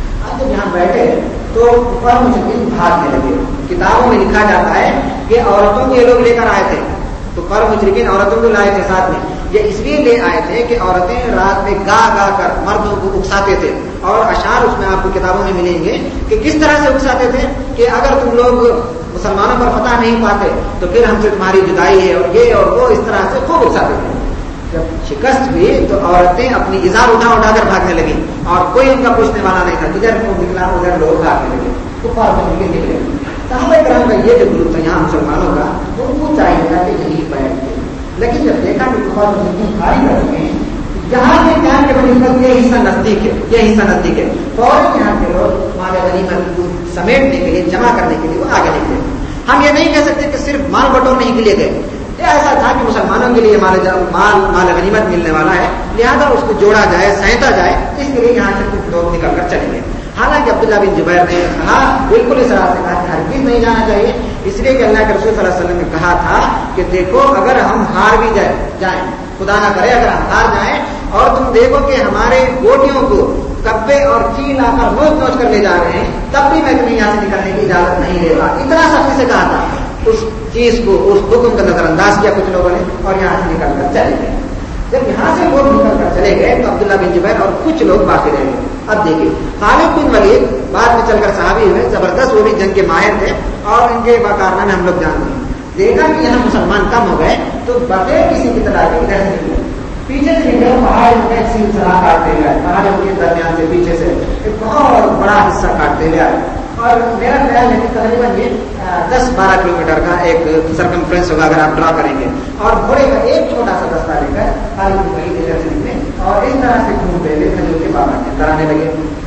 Speaker 1: جب یہاں بیٹھے تو کفار مشرکین بھاگنے لگے. کتابوں میں لکھا جاتا ہے کہ عورتوں کو یہ لوگ لے کر آئے تھے. کفار مشرکین عورتوں کو لائے تھے ساتھ میں. یہ اس لیے لے آئے تھے کہ عورتیں رات میں گا گا کر مردوں کو اکساتے تھے. اور اشعار اس میں آپ کو کتابوں میں ملیں گے کہ کس طرح سے اکساتے تھے کہ اگر تم لوگ مسلمانوں پر فتح نہیں پاتے تو پھر ہم سے تمہاری جدائی ہے اور یہ اور وہ, اس طرح سے خوب اکساتے تھے. جب شکست ہوئی تو عورتیں اپنی ازار اٹھا اٹھا کر بھاگنے لگی اور کوئی ان کا پوچھنے والا نہیں تھا. ادھر کو نکلا ادھر لوگ بھاگنے لگے. کفار مشرکین نکلے. صحابہ کرام کا یہ جو گروپ تھا یہاں مسلمانوں کا, ان کو چاہیے تھا کہ یہی بیٹھ گئے. لیکن جب دیکھا کہ کفار مشرکین خالی کر چکے ہیں, جہاں سے کام کے بنسبت یہ حصہ نزدیک ہے, یہ حصہ نزدیک ہے, فوراً یہاں کے لوگ مال غنیمت کو سمیٹنے کے لیے, جمع کرنے کے لیے وہ آگے نکلے. ہم یہ نہیں کہہ سکتے کہ صرف مال بٹورنے کے لیے گئے. ایسا تھا کہ مسلمانوں کے لیے مال مال مال غنیمت ملنے والا ہے, لہذا اس کو جوڑا جائے, سینتا جائے, اس کے لیے یہاں سے کچھ لوگ نکل کر چلے گئے. حالانکہ عبداللہ بن جبیر نے کہا, بالکل اس طرح سے کہا کہ ہرگز نہیں جانا چاہیے, اس لیے کہ اللہ کے رسول صلی اللہ علیہ وسلم نے کہا تھا کہ دیکھو اگر ہم ہار بھی جائے جائیں خدا نہ کرے اگر ہم ہار جائیں اور تم دیکھو کہ ہمارے گوٹیوں کو کبے اور چیل آ کر نوچ نوچ کر لے جا رہے ہیں, تب بھی میں تمہیں یہاں سے نکلنے کی اجازت نہیں دے گا. اتنا سختی سے کہا تھا. اس چیز کو, اس حکم کا نظر انداز کیا کچھ لوگوں نے اور یہاں سے نکل کر چلے گئے. جب یہاں سے لوگ نکل کر چلے گئے تو عبداللہ بن جبیر اور کچھ لوگ باقی رہ گئے. اب دیکھیے خالد بن ولید بعد میں چل کر صحابی ہوئے, زبردست, وہ بھی جنگ کے ماہر تھے اور ان کے باکارنامے ہم لوگ جانتے ہیں. دیکھا کہ یہاں مسلمان کم ہو گئے تو بغیر کسی کی تلاش کے ادھر سے نکلے, پیچھے سے نکلے, پہاڑ میں سلسلہ کاٹتے گئے, پہاڑوں کے درمیان سے پیچھے سے ایک بہت بڑا حصہ کاٹتے گئے. اور میرا خیال ہے کہ تقریباً یہ دس بارہ کلو میٹر کا ایک سرکمفرنس ہوگا اگر آپ ڈرا کریں گے. اور گھوڑے کا ایک چھوٹا سا دستہ لے کر خالد بن ولید سے نکلے اور اس طرح سے گھومتے ہوئے کھجور کے باغ میں کرانے لگے.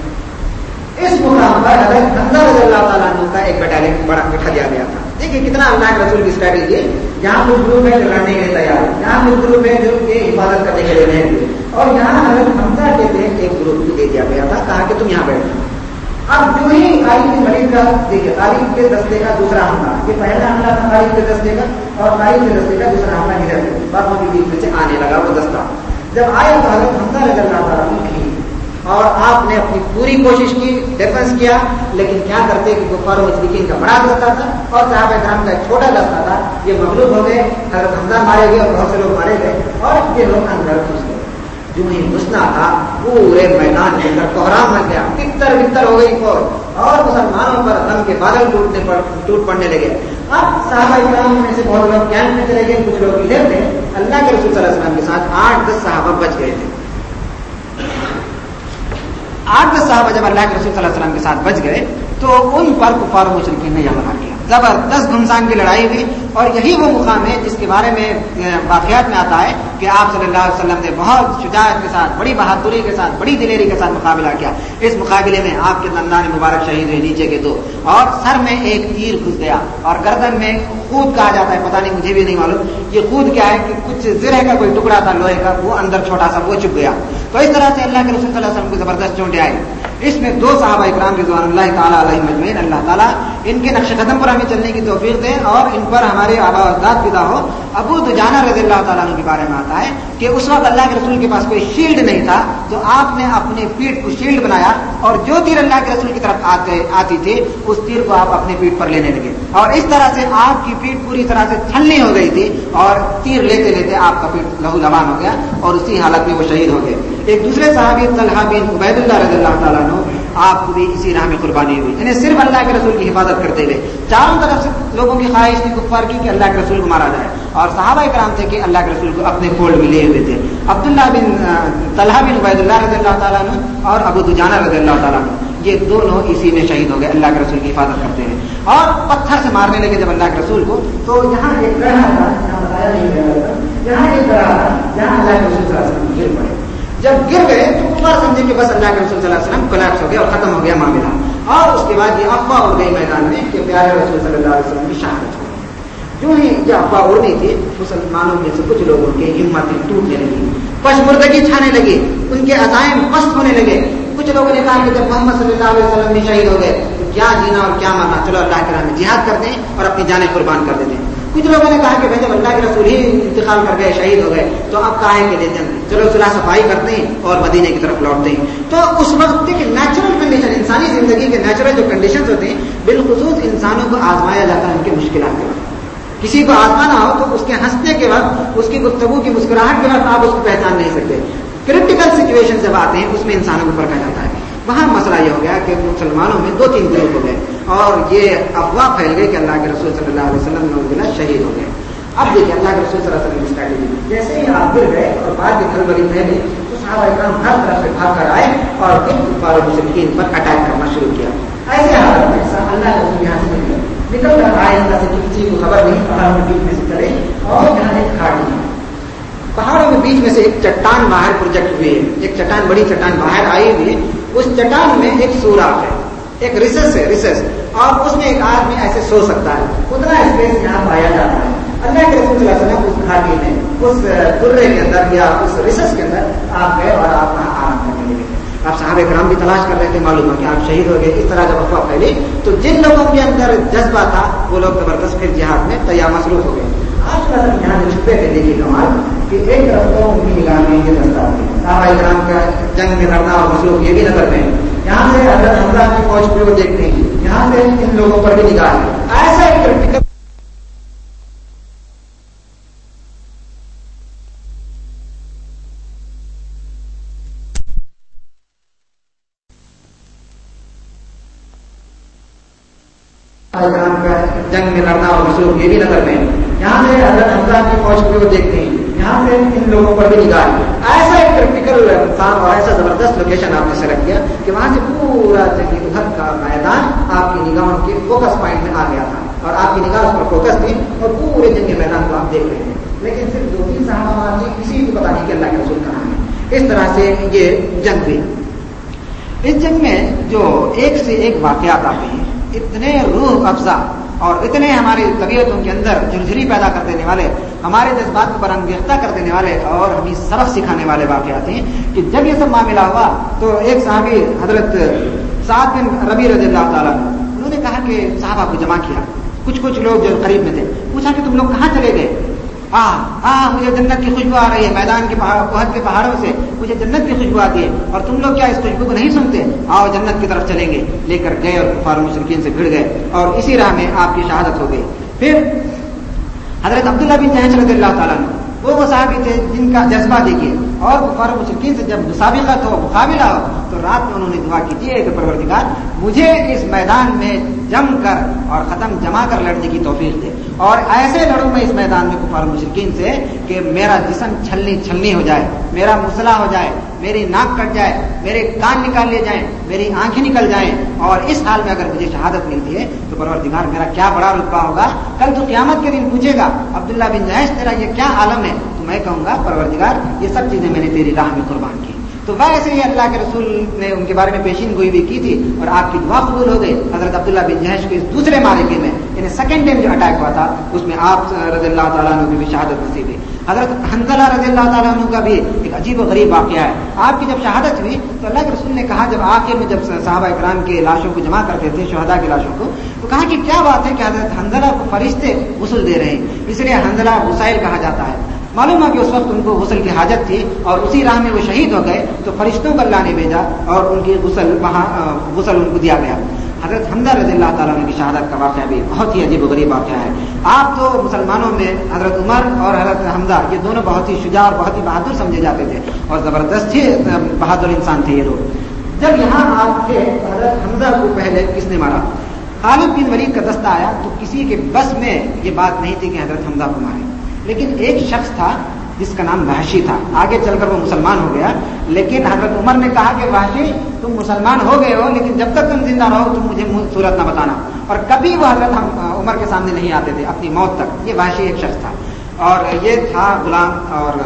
Speaker 1: اس مقام پر حضرت حمزہ رضی اللہ تعالیٰ عنہ کا ایک بٹالین بڑا بٹھا دیا گیا تھا. دیکھیے کتنا اللہ کے رسول کی اسٹریٹجی, یہاں کچھ گروپ ہے جو لڑنے کے لیے تیار ہے, یہاں کچھ گروپ ہے جو یہ حفاظت کرنے کے لیے رہے, اور یہاں حضرت حمزہ کے لیے ایک گروپ بھی دے دیا گیا تھا, کہا کہ تم یہاں بیٹھو. اب جو ہی خالد بن ولید کا دیکھیے خالد کے دستے کا دوسرا حملہ, یہ پہلا حملہ تھا خالد کے دستے کا, اور خالد کے دستے کا دوسرا حملہ ادھر سے باغوں کے بیچ میں سے آنے لگا وہ دستہ. جب آیا تو حضرت حمزہ رضی اللہ تعالیٰ عنہ کی اور آپ نے اپنی پوری کوشش کی, ڈیفنس کیا, لیکن کیا کرتے کہ کفار و مشرکین کا بڑا دستہ تھا اور صحابہ کرام کا ایک چھوٹا دستہ تھا, یہ مغلوب ہو گئے. حضرت حمزہ مارے گئے اور بہت سے لوگ مارے گئے اور یہ لوگ اندر گھس گئے. جو ہی گھسنا تھا پورے میدان کے اندر کوہرام مچ گیا, تتر بتر ہو گئی فوج اور مسلمانوں پر غم کے بادل ٹوٹنے پر ٹوٹ پڑنے لگے. اب صحابہ کرام میں سے بہت لوگ کیمپ میں چلے گئے, کچھ لوگ ادھر تھے. اللہ کے رسول صلی اللہ علیہ وسلم کے ساتھ آٹھ دس صحابہ بچ گئے تھے. آٹھ دس صحابہ جب اللہ کے رسول صلی اللہ علیہ وسلم کے ساتھ بچ گئے تو ان پر کفار و مشرکین نے حملہ کیا. زبردست گھمسان کی لڑائی ہوئی, اور یہی وہ مقام ہے جس کے بارے میں واقعات میں آتا ہے کہ آپ صلی اللہ علیہ وسلم نے بہت شجاعت کے ساتھ, بڑی بہادری کے ساتھ, بڑی دلیری کے ساتھ مقابلہ کیا. اس مقابلے میں آپ کے دندان مبارک شہید ہوئے نیچے کے دو, اور سر میں ایک تیر گھس گیا, اور گردن میں خود کہا جاتا ہے, پتہ نہیں مجھے بھی نہیں معلوم یہ خود کیا ہے, کہ کچھ زرہ کا کوئی ٹکڑا تھا لوہے کا, وہ اندر چھوٹا سا وہ چپ گیا. تو اس طرح سے اللہ کے رسول صلی اللہ علیہ وسلم کو زبردست چونٹیں آئی. اس میں دو صحابہ اکرام رضوان اللہ تعالیٰ علیہ مجمعین, اللہ تعالیٰ ان کے نقش قدم پر ہمیں چلنے کی توفیق دے اور ان پر ہمارے آبا و اجداد پیدا ہو. ابو دجانہ رضی اللہ تعالیٰ عنہ کے بارے میں آتا ہے کہ اس وقت اللہ کے رسول کے پاس کوئی شیلڈ نہیں تھا, تو آپ نے اپنے پیٹھ کو شیلڈ بنایا, اور جو تیر اللہ کے رسول کی طرف آتے آتی تھی اس تیر کو آپ اپنے پیٹھ پر لینے لگے, اور اس طرح سے آپ کی پیٹھ پوری طرح سے چھلنی ہو گئی تھی, اور تیر لیتے لیتے آپ کا پیٹھ لہو لبان ہو گیا, اور اسی حالت میں وہ شہید ہو گئے. ایک دوسرے صحابی طلحہ بن عبید اللہ رضی اللہ تعالیٰ عنہ, آپ کو بھی اسی راہ میں قربانی ہوئی, یعنی صرف اللہ کے رسول کی حفاظت کرتے ہوئے. چاروں طرف سے لوگوں کی خواہش تھی کفار کی کہ اللہ کے رسول کو مارا جائے, اور صحابہ کرام تھے کہ اللہ کے رسول کو اپنے فولڈ میں لیے ہوئے تھے. عبداللہ بن طلحہ بن عبید اللہ رضی اللہ تعالیٰ عنہ اور ابو دجانہ رضی اللہ تعالیٰ عنہ, یہ دونوں اسی میں شہید ہو گئے اللہ کے رسول کی حفاظت کرتے ہیں, اور پتھر سے مارنے لگے جب اللہ کے رسول کو. تو یہاں ایک گڑھا تھا, یہاں بتایا نہیں گیا, یہاں ایک گڑھا تھا جہاں اللہ کے رسول صلی اللہ علیہ وسلم گر پڑے. جب گر گئے تو کفار سمجھے کہ بس اللہ کے رسول صلی اللہ علیہ وسلم کولیپس ہو گیا اور ختم ہو گیا معاملہ, اور اس کے بعد یہ افواہ اڑ گئی میدان میں کہ پیارے رسول صلی اللہ علیہ وسلم کی شہادت ہو گئی. جو ہی یہ افواہ اڑ نہیں تھی, مسلمانوں میں سے کچھ لوگوں کی ہمتیں ٹوٹنے لگی, پشمردگی چھانے لگی, ان کے عزائم پست ہونے لگے. کچھ لوگوں نے کہا کہ جب محمد صلی اللہ علیہ وسلم بھی شہید ہو گئے تو کیا جینا اور کیا مرنا, چلو اللہ کے راہ میں جہاد کرتے ہیں اور اپنی جانیں قربان کر دیتے ہیں. کچھ لوگوں نے کہا کہ بھائی جب اللہ کے رسول ہی انتقال کر گئے، شہید ہو گئے، تو اب کاہے کے لیے جنگ، چلو صلح صفائی کرتے ہیں اور مدینے کی طرف لوٹتے ہیں۔ تو اس وقت کے نیچرل کنڈیشن، انسانی زندگی کے نیچرل جو کنڈیشنز ہوتے ہیں، بالخصوص انسانوں کو آزمایا جاتا ہے ان کی مشکلات کے وقت۔ کسی کو آزمانا ہو تو اس کے ہنسنے کے وقت، اس کی گفتگو کی مسکراہٹ کے وقت آپ اس کو پہچان نہیں سکتے۔ کرٹیکل سچویشن جب آتے ہیں اس میں انسانوں کو پرکھا جاتا ہے۔ وہاں مسئلہ یہ ہو گیا کہ مسلمانوں میں دو تین گروپ ہو گئے اور یہ افواہ پھیل گئی کہ اللہ کے رسول صلی اللہ علیہ وسلم شہید ہو گئے۔ اب دیکھیے اللہ کے رسول صلی اللہ علیہ وسلم کی اسٹریٹجی، جیسے ہی آپ گر گئے اور بعد کی کھلبلی پھیلی تو صحابہ کرام ہر طرف سے بھاگ کر آئے اور پھر کفار و مشرکین پر اٹیک کرنا شروع کیا۔ ایسے حالت میں اللہ کے رسول یہاں سے نکلے، نکل کر آئے، اللہ سے کسی کو خبر نہیں، پہاڑوں کے بیچ میں سے چلے اور یہاں ایک کھاڑی ہے، پہاڑوں کے بیچ میں سے ایک چٹان باہر پروجیکٹ ہوئی ہے، ایک چٹان بڑی چٹان باہر آئی ہوئی ہے، اس چٹان میں ایک سوراخ ہے، ایک ریسس ہے، ریسس، اور اس میں ایک آدمی ایسے سو سکتا ہے، اتنا اسپیس یہاں پایا جاتا ہے۔ اللہ کے رسول صلی اللہ علیہ وسلم اس گھاٹی میں، اس درے کے اندر یا اس ریسس کے اندر آپ گئے اور آپ وہاں آرام کرنے لگے۔ آپ صحابہ کرام بھی تلاش کر رہے تھے، معلوم ہے کہ آپ شہید ہو گئے۔ اس طرح جب افواہ پھیلی تو جن لوگوں کے اندر جذبہ تھا وہ لوگ زبردست پھر جہاد میں تیار مصروف ہو گئے۔ آج کا یہاں سے چھپے تھے، دیکھیے کمال کہ ایک طرف تو ان کی نگاہ میں یہ نظر آتی ہے، صحابہ کرام کا جنگ میں لڑنا اور مصروف یہ بھی نظر میں، یہاں سے حضرت حمزہ کی فوج کو دیکھتے ہیں، یہاں سے ان لوگوں پر بھی نگاہ ہے۔ ایسا ایک جنگ میں لڑنا اور مصروف یہ بھی نظر میں، یہاں سے حضرت حمزہ کی فوج کو دیکھتے ہیں، یہاں سے ان لوگوں پر بھی نگاہ ہے۔ ایسا ایک کرٹیکل انسان اور ایسا زبردست لوکیشن آپ نے سلیکٹ کیا کہ وہاں سے پورا جنگی احد کا میدان آپ کی نگاہوں کے فوکس پوائنٹ میں آ گیا تھا اور آپ کی نگاہ اس پر فوکس تھی اور پورے جنگی میدان کو آپ دیکھ رہے ہیں، لیکن صرف دو تین صحابہ نے کسی کو پتا نہیں کہ اللہ کے رسول کہاں ہے۔ اس طرح سے یہ جنگ ہوئی۔ اس جنگ میں جو ایک سے ایک واقعات آتے ہیں، اتنے روح افزا اور اتنے ہماری طبیعتوں کے اندر جھرجھری پیدا کر دینے والے، ہمارے جذبات کو برانگیختہ کر دینے والے اور ہمیں سبق سکھانے والے واقعات ہیں کہ جب یہ سب معاملہ ہوا تو ایک صحابی حضرت سعد بن ربیع رضی اللہ تعالیٰ انہوں نے کہا کہ صحابہ کو جمع کیا، کچھ کچھ لوگ جو قریب میں تھے، پوچھا کہ تم لوگ کہاں چلے گئے؟ آ آ مجھے جنت کی خوشبو آ رہی ہے، میدان کے احد کے پہاڑوں سے مجھے جنت کی خوشبو آتی ہے، اور تم لوگ کیا اس خوشبو کو نہیں سنتے؟ آؤ جنت کی طرف چلیں گے۔ لے کر گئے اور کفار مشرکین سے بھڑ گئے اور اسی راہ میں آپ کی شہادت ہو گئی۔ پھر حضرت عبداللہ بن جحش رضی اللہ تعالیٰ عنہ، وہ وہ صحابی تھے جن کا جذبہ دیکھیے، اور کفار مشرکین سے جب مسابقت ہو، مقابلہ ہو، تو رات میں انہوں نے دعا کی تھی کہ پروردگار مجھے اس میدان میں جم کر اور ختم جما کر لڑنے کی توفیق دے، اور ایسے لڑوں میں اس میدان میں کفار مشرکین سے کہ میرا جسم چھلنی چھلنی ہو جائے، میرا مسلح ہو جائے، میری ناک کٹ جائے، میرے کان نکال لیے جائیں، میری آنکھیں نکل جائیں، اور اس حال میں اگر مجھے شہادت ملتی ہے تو پروردگار میرا کیا بڑا رتبہ ہوگا۔ کل تو قیامت کے دن پوچھے گا عبداللہ بن جحش تیرا یہ کیا عالم ہے، تو میں کہوں گا پروردگار یہ سب چیزیں میں نے تیری راہ میں قربان کی۔ تو ویسے ہی اللہ کے رسول نے ان کے بارے میں پیشین گوئی بھی کی تھی اور آپ کی دعا قبول ہو گئی۔ حضرت عبداللہ بن جحش کے اس دوسرے معرکے میں، یعنی سیکنڈ ٹائم جو اٹیک ہوا تھا، اس میں آپ رضی اللہ تعالیٰ عنہ کی بھی شہادت نصیب ہوئی۔ حضرت حنظلہ رضی اللہ تعالیٰ عنہ کا بھی ایک عجیب و غریب واقعہ ہے۔ آپ کی جب شہادت ہوئی تو اللہ کے رسول نے کہا، جب آخر میں جب صحابہ اکرام کے لاشوں کو جمع کرتے تھے، شہداء کی لاشوں کو، تو کہا کہ کیا بات ہے کہ حضرت حنظلہ کو فرشتے غسل دے رہے ہیں، اس لیے حنظلہ غسائل کہا جاتا ہے۔ معلوم ہے کہ اس وقت ان کو غسل کی حاجت تھی اور اسی راہ میں وہ شہید ہو گئے، تو فرشتوں کو اللہ نے بھیجا اور ان کی غسل وہاں غسل ان کو دیا گیا۔ حضرت حمزہ رضی اللہ تعالیٰ عنہ کی شہادت کا واقعہ بھی بہت ہی عجیب و غریب واقعہ ہے۔ آپ تو مسلمانوں میں حضرت عمر اور حضرت حمزہ یہ دونوں بہت ہی شجاع اور بہت ہی بہادر سمجھے جاتے تھے اور زبردست ہی بہادر انسان تھے یہ لوگ۔ جب یہاں آپ تھے حضرت حمزہ کو پہلے کس نے مارا؟ خالد بن ولید کا دستہ آیا تو کسی کے بس میں یہ بات نہیں تھی کہ حضرت حمزہ کو مارے، لیکن ایک شخص تھا جس کا نام وحشی تھا، آگے چل کر وہ مسلمان ہو گیا، لیکن حضرت عمر نے کہا کہ وحشی تم مسلمان ہو گئے ہو، لیکن جب تک تم زندہ رہو تم مجھے صورت نہ بتانا، اور کبھی وہ حضرت عمر کے سامنے نہیں آتے تھے اپنی موت تک۔ یہ وحشی ایک شخص تھا اور یہ تھا غلام اور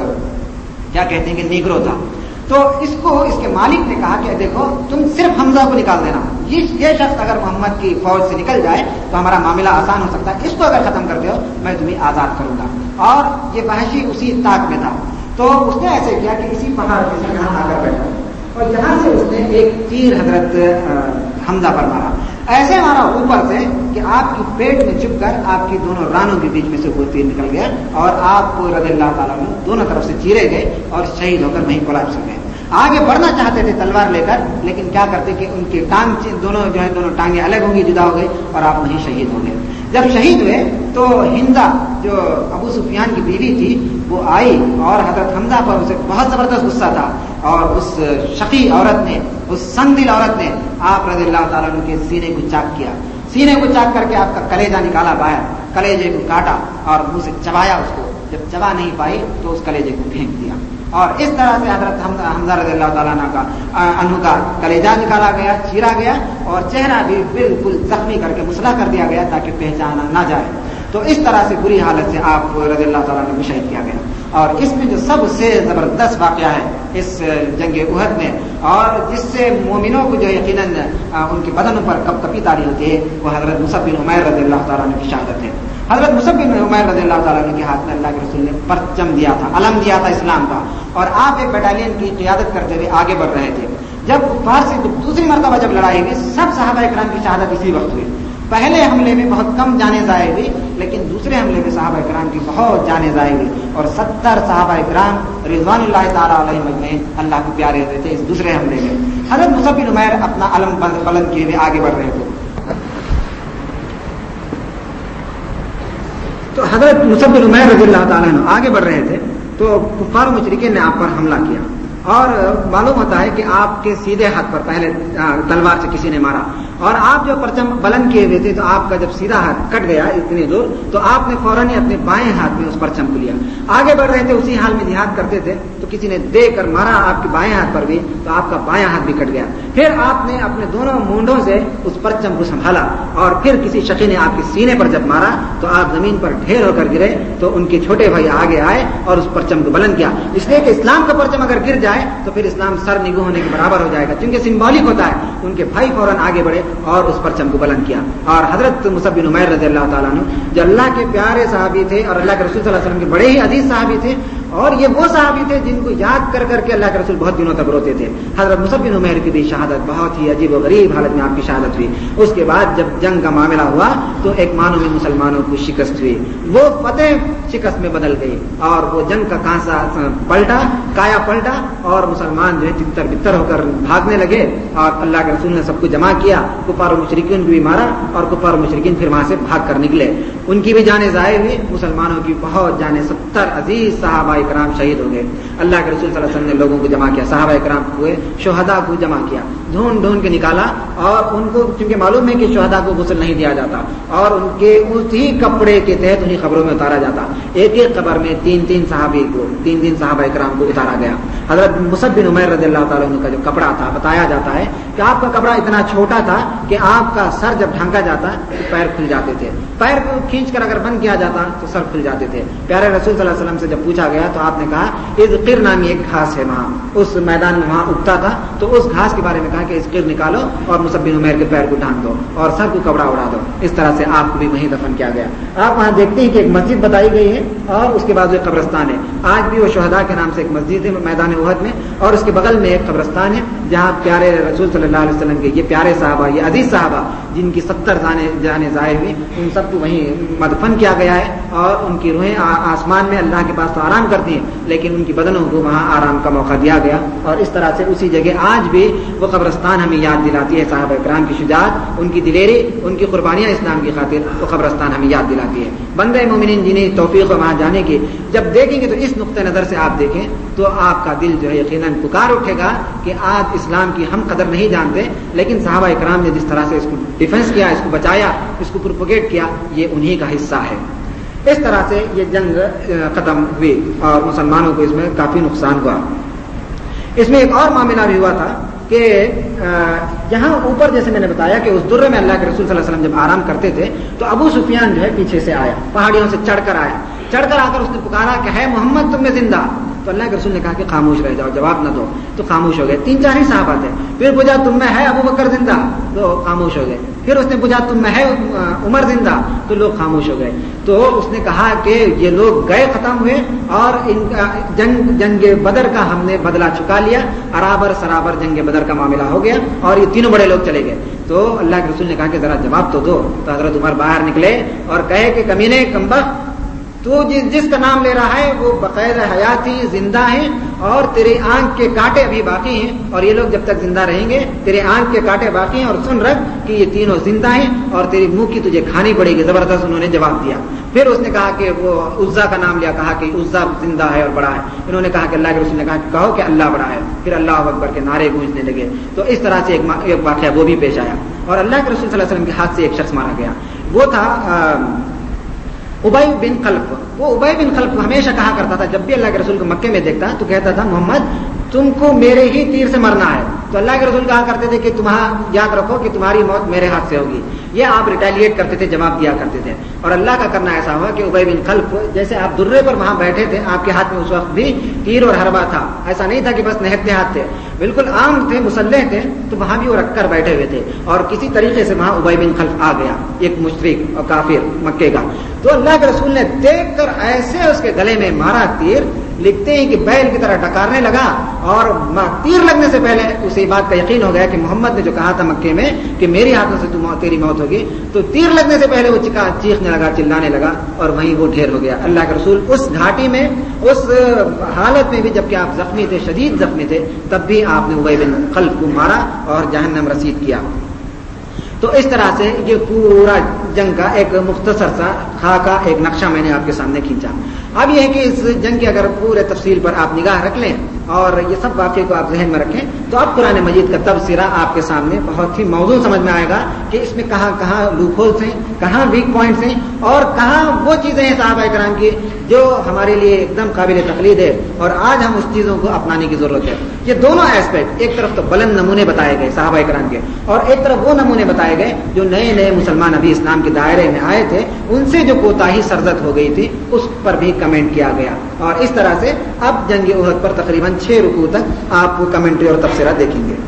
Speaker 1: کیا کہتے ہیں کہ نیگرو تھا۔ تو اس کو اس کے مالک نے کہا کہ دیکھو تم صرف حمزہ کو نکال دینا، یہ شخص اگر محمد کی فوج سے نکل جائے تو ہمارا معاملہ آسان ہو سکتا ہے، اس کو اگر ختم کرتے ہو میں تمہیں آزاد کروں گا۔ اور یہ وحشی اسی طاق میں تھا، تو اس نے ایسے کیا کہ اسی پہاڑ کے سر یہاں آ کر بیٹھا اور جہاں سے اس نے ایک تیر حضرت حمزہ پر مارا، ایسے مارا اوپر سے کہ آپ کی پیٹ میں چپ کر آپ کی دونوں رانوں کے بیچ میں سے وہ تیر نکل گیا اور آپ رضی اللہ تعالیٰ عنہ دونوں طرف سے چیرے گئے اور شہید ہو کر وہیں کولاپس ہو گئے. آگے بڑھنا چاہتے تھے تلوار لے کر, لیکن کیا کرتے کہ ان کی ٹانگ دونوں جو ہے دونوں ٹانگیں الگ ہوں گی, جدا ہو گئی اور آپ وہیں شہید ہو گئے. جب شہید ہوئے تو ہندا جو ابو سفیان کی بیوی تھی وہ آئی اور حضرت حمزہ پر اسے بہت زبردست غصہ تھا, اور اس شقی عورت نے, اس سنگ دل عورت نے آپ رضی اللہ تعالیٰ عنہ کے سینے کو چاک کیا. سینے کو چاک کر کے آپ کا کلیجہ نکالا باہر, کلیجے کو کاٹا اور منہ سے چبایا اس کو. جب چبا نہیں پائی تو اس کلیجے کو پھینک دیا, اور اس طرح سے حضرت حمزہ رضی اللہ تعالیٰ عنہ کا عنہ کا کلیجہ نکالا گیا, چیرا گیا, اور چہرہ بھی بالکل زخمی کر کے مسلح کر دیا گیا تاکہ پہچانا نہ جائے. تو اس طرح سے بری حالت سے آپ رضی اللہ تعالیٰ عنہ کو شہید کیا گیا. اور اس میں جو سب سے زبردست واقعہ ہے اس جنگ احد میں, اور جس سے مومنوں کو جو یقیناً ان کے بدنوں پر کپ کپی تاری ہوتی ہے, وہ حضرت مصعب بن عمیر رضی اللہ تعالیٰ عنہ کی شہادت ہے. حضرت مصعب بن عمیر رضی اللہ تعالیٰ عنہ کے ہاتھ میں اللہ کے رسول نے پرچم دیا تھا, علم دیا تھا اسلام کا, اور آپ ایک بٹالین کی قیادت کرتے ہوئے آگے بڑھ رہے تھے. جب کفار سے دوسری مرتبہ جب لڑائی ہوئی, سب صحابہ کرام کی شہادت اسی وقت ہوئی. پہلے حملے میں بہت کم جانیں ضائع ہوئی, لیکن دوسرے حملے میں صحابہ کرام کی بہت جانیں ضائع ہوئی, اور ستر صحابہ کرام رضوان اللہ تعالیٰ علیہ مجمعین اللہ کو پیارے ہوئے تھے اس دوسرے حملے میں. حضرت مصعب بن عمیر اپنا علم بلند کیے ہوئے آگے بڑھ رہے تھے. تو حضرت مصعب بن عمیر رضی اللہ تعالیٰ عنہ آگے بڑھ رہے تھے تو کفار و مشرکین نے آپ پر حملہ کیا, اور معلوم ہوتا ہے کہ آپ کے سیدھے ہاتھ پر پہلے تلوار سے کسی نے مارا, اور آپ جو پرچم بلند کیے ہوئے تھے تو آپ کا جب سیدھا ہاتھ کٹ گیا اتنی دور, تو آپ نے فوراً ہی اپنے بائیں ہاتھ میں اس پرچم کو لیا. آگے بڑھ رہے تھے, اسی حال میں جہاد کرتے تھے, تو کسی نے دے کر مارا آپ کے بائیں ہاتھ پر بھی, تو آپ کا بائیں ہاتھ بھی کٹ گیا. پھر آپ نے اپنے دونوں مونڈوں سے اس پرچم کو سنبھالا, اور پھر کسی شخص نے آپ کے سینے پر جب مارا تو آپ زمین پر ڈھیر ہو کر گرے. تو ان کے چھوٹے بھائی آگے آئے اور اس پرچم کو بلند کیا, اس لیے کہ اسلام کا پرچم اگر گر جائے تو پھر اسلام سر نگو ہونے کے برابر ہو جائے گا, کیونکہ سمبولک ہوتا ہے. ان کے بھائی فوراً آگے بڑھے اور اس پرچم کو بلند کیا. اور حضرت مصعب بن عمیر رضی اللہ تعالیٰ عنہ جو اللہ کے پیارے صحابی تھے اور اللہ کے رسول صلی اللہ علیہ وسلم کے بڑے ہی عزیز صحابی تھے, اور یہ وہ صحابی تھے جن کو یاد کر کر کے اللہ کے رسول بہت دنوں تک روتے تھے. حضرت مصعب بن عمیر کی بھی شہادت بہت ہی عجیب و غریب حالت میں آپ کی شہادت ہوئی. اس کے بعد جب جنگ کا معاملہ ہوا تو ایک معنوں میں مسلمانوں کو شکست ہوئی, وہ فتح شکست میں بدل گئی, اور وہ جنگ کا کانسا پلٹا, کایا پلٹا, اور مسلمان جو ہے تتر بتر ہو کر بھاگنے لگے, اور اللہ کے رسول نے سب کو جمع کیا, کفار و مشرکین کو بھی مارا, اور کفار و مشرکین پھر وہاں سے بھاگ کر نکلے. ان کی بھی جانیں ضائع ہوئی, مسلمانوں کی بہت جانیں, ستر عزیز صحابہ کرام شہید ہو گئے. اللہ کے رسول صلی اللہ علیہ وسلم نے لوگوں کو جمع کیا, صحابہ کرام ہوئے, شہداء کو جمع کیا, ڈھونڈ ڈھونڈ کے نکالا, اور ان کو چونکہ معلوم ہے کہ شہداء کو غسل نہیں دیا جاتا, اور ان کے اسی کپڑے کے تحت انہیں قبروں میں اتارا جاتا. ایک ایک قبر میں تین تین صحابی کو, تین تین صحابہ کرام کو اتارا گیا. حضرت مصعب بن عمیر رضی اللہ تعالیٰ عنہ کا جو کپڑا تھا, بتایا جاتا ہے کہ آپ کا کپڑا اتنا چھوٹا تھا کہ آپ کا سر جب ڈھانکا جاتا تو پیر کھل جاتے تھے, پیر کو کھینچ کر اگر بند کیا جاتا تو سر کھل جاتے تھے. پیارے رسول صلی اللہ علیہ وسلم سے جب پوچھا گیا تو آپ نے کہا اذقر نامی ایک گھاس ہے وہاں, اس میدان میں وہاں اگتا تھا, تو اس گھاس کے بارے میں کہا کہ اذقر نکالو اور مصعب بن عمیر کے پیر کو ڈھانک دو اور سر کو کپڑا اڑا دو. اس طرح سے آپ کو بھی وہیں دفن کیا گیا. آپ وہاں دیکھتے ہیں کہ ایک مسجد بتائی گئی ہے, اور اس کے بعد ایک قبرستان ہے. آج بھی وہ شہداء کے نام سے ایک مسجد ہے میدان احد میں, اور اس کے بغل میں ایک قبرستان ہے جہاں پیارے رسول صلی اللہ علیہ وسلم کے یہ پیارے صحابہ, یہ عزیز صحابہ جن کی ستر جانیں ضائع ہوئی, ان سب کو وہیں مدفن کیا گیا ہے. اور ان کی روحیں آسمان میں اللہ کے پاس تو آرام کرتی ہیں, لیکن ان کی بدنوں کو وہاں آرام کا موقع دیا گیا. اور اس طرح سے اسی جگہ آج بھی وہ قبرستان ہمیں یاد دلاتی ہے صحابہ کرام کی شجاعت, ان کی دلیری, ان کی قربانیاں اسلام کی خاطر, وہ قبرستان ہمیں یاد دلاتی ہے. بندے مومنین جنہیں توفیق وہاں جانے کی جب دیکھیں گے تو اس نقطۂ نظر سے آپ دیکھیں تو آپ کا دل جو ہے یقیناً پکار اٹھے گا کہ آج اسلام کی ہم قدر نہیں جانتے, لیکن صحابہ کرام نے جس طرح سے اس کو ڈیفینس کیا, اس کو بچایا, اس کو پروپیگیٹ کیا, یہ انہی کا حصہ ہے. اس طرح سے یہ جنگ ختم ہوئی اور مسلمانوں کو اس میں کافی نقصان ہوا. اس میں ایک اور معاملہ بھی ہوا تھا کہ یہاں اوپر جیسے میں نے بتایا کہ اس درے میں اللہ کے رسول صلی اللہ علیہ وسلم جب آرام کرتے تھے تو ابو سفیان جو ہے پیچھے سے آیا, پہاڑیوں سے چڑھ کر آیا, چڑھ کر آ کر اس نے پکارا کہ ہے محمد تم میں زندہ. تو اللہ کے رسول نے کہا کہ خاموش رہ جاؤ, جواب نہ دو, تو خاموش ہو گئے. تین چار ہی صحابہ تھے. پھر پوچھا تم میں ہے ابو بکر زندہ, تو خاموش ہو گئے. پھر اس نے پوچھا تم میں ہے عمر زندہ, تو لوگ خاموش ہو گئے. تو اس نے کہا کہ یہ لوگ گئے, ختم ہوئے, اور ان کا جنگ جنگ بدر کا ہم نے بدلہ چکا لیا. برابر سرابر جنگ بدر کا معاملہ ہو گیا اور یہ تینوں بڑے لوگ چلے گئے. تو اللہ کے رسول نے کہا کہ ذرا جواب تو دو. تو حضرت عمر باہر نکلے اور کہے کہ کمینے کمبخت، تو جس جس کا نام لے رہا ہے وہ بقید حیات ہی زندہ ہیں اور تیری آنکھ کے کانٹے ابھی باقی ہیں، اور یہ لوگ جب تک زندہ رہیں گے تیرے آنکھ کے کانٹے باقی ہیں، اور سن رکھ کہ یہ تینوں زندہ ہیں اور تیری منہ کی تجھے کھانی پڑے گی. زبردست انہوں نے جواب دیا. پھر اس نے کہا کہ وہ عزا کا نام لیا، کہا کہ عزا زندہ ہے اور بڑا ہے. انہوں نے کہا کہ اللہ کے رسول نے کہا کہ کہو کہ اللہ بڑا ہے. پھر اللہ اکبر کے نعرے گونجنے لگے. تو اس طرح سے ایک واقعہ وہ بھی پیش آیا. اور اللہ کے رسول صلی اللہ علیہ وسلم کے ہاتھ سے ایک شخص مارا گیا. وہ تھا ابی بن خلف. وہ ابی بن خلف ہمیشہ کہا کرتا تھا جب بھی اللہ کے رسول کو مکے میں دیکھتا تو کہتا تھا محمد تم کو میرے ہی تیر سے مرنا ہے. تو اللہ کے رسول کہا کرتے تھے کہ تمہارا یاد رکھو کہ تمہاری موت میرے ہاتھ سے ہوگی. یہ آپ ریٹیلیٹ کرتے تھے، جواب دیا کرتے تھے. اور اللہ کا کرنا ایسا ہوا کہ ابی بن خلف جیسے آپ درے پر وہاں بیٹھے تھے، آپ کے ہاتھ میں اس وقت بھی تیر اور حربہ تھا. ایسا نہیں تھا کہ بس نہتے ہاتھ تھے، بالکل عام تھے، مسلح تھے. تو وہاں بھی وہ رکھ کر بیٹھے ہوئے تھے اور کسی طریقے سے وہاں ابی بن خلف آ گیا، ایک مشرک اور کافر مکے کا. تو اللہ کے رسول نے دیکھ کر ایسے اس کے گلے میں مارا تیر، لکھتے ہیں کہ بیل کی طرح ڈکارنے لگا. اور تیر لگنے سے پہلے اسے بات کا یقین ہو گیا کہ محمد نے جو کہا تھا مکے میں کہ میری ہاتھوں سے تیری موت ہوگی، تو تیر لگنے سے پہلے وہ چکا چیخنے لگا، چلانے لگا اور وہیں وہ ڈھیر ہو گیا. اللہ کے رسول اس گھاٹی میں، اس حالت میں بھی جبکہ آپ زخمی تھے، شدید زخمی تھے، تب بھی آپ نے ابی بن خلف کو مارا اور جہنم رسید کیا. تو اس طرح سے یہ پورا جنگ کا ایک مختصر سا خاکہ، ایک نقشہ میں نے آپ کے سامنے کھینچا. اب یہ ہے کہ اس جنگ کی اگر پورے تفصیل پر آپ نگاہ رکھ لیں اور یہ سب واقعے کو آپ ذہن میں رکھیں تو اب قرآن مجید کا تبصرہ آپ کے سامنے بہت ہی موضوع سمجھ میں آئے گا کہ اس میں کہاں کہاں لوپ ہولز ہیں، کہاں ویک پوائنٹس ہیں، اور کہاں وہ چیزیں ہیں صحابہ کرام کی جو ہمارے لیے ایک دم قابل تقلید ہے اور آج ہم اس چیزوں کو اپنانے کی ضرورت ہے. یہ دونوں ایسپیکٹ، ایک طرف تو بلند نمونے بتائے گئے صحابہ کرام کے، اور ایک طرف وہ نمونے بتائے گئے جو نئے نئے مسلمان ابھی اسلام کے دائرے میں آئے تھے، ان سے جو کوتاہی سرزد ہو گئی تھی اس پر بھی کمنٹ کیا گیا. اور اس طرح سے اب جنگ احد پر تقریباً چھ رکوع تک آپ کمنٹری اور تبصرہ دیکھیں گے.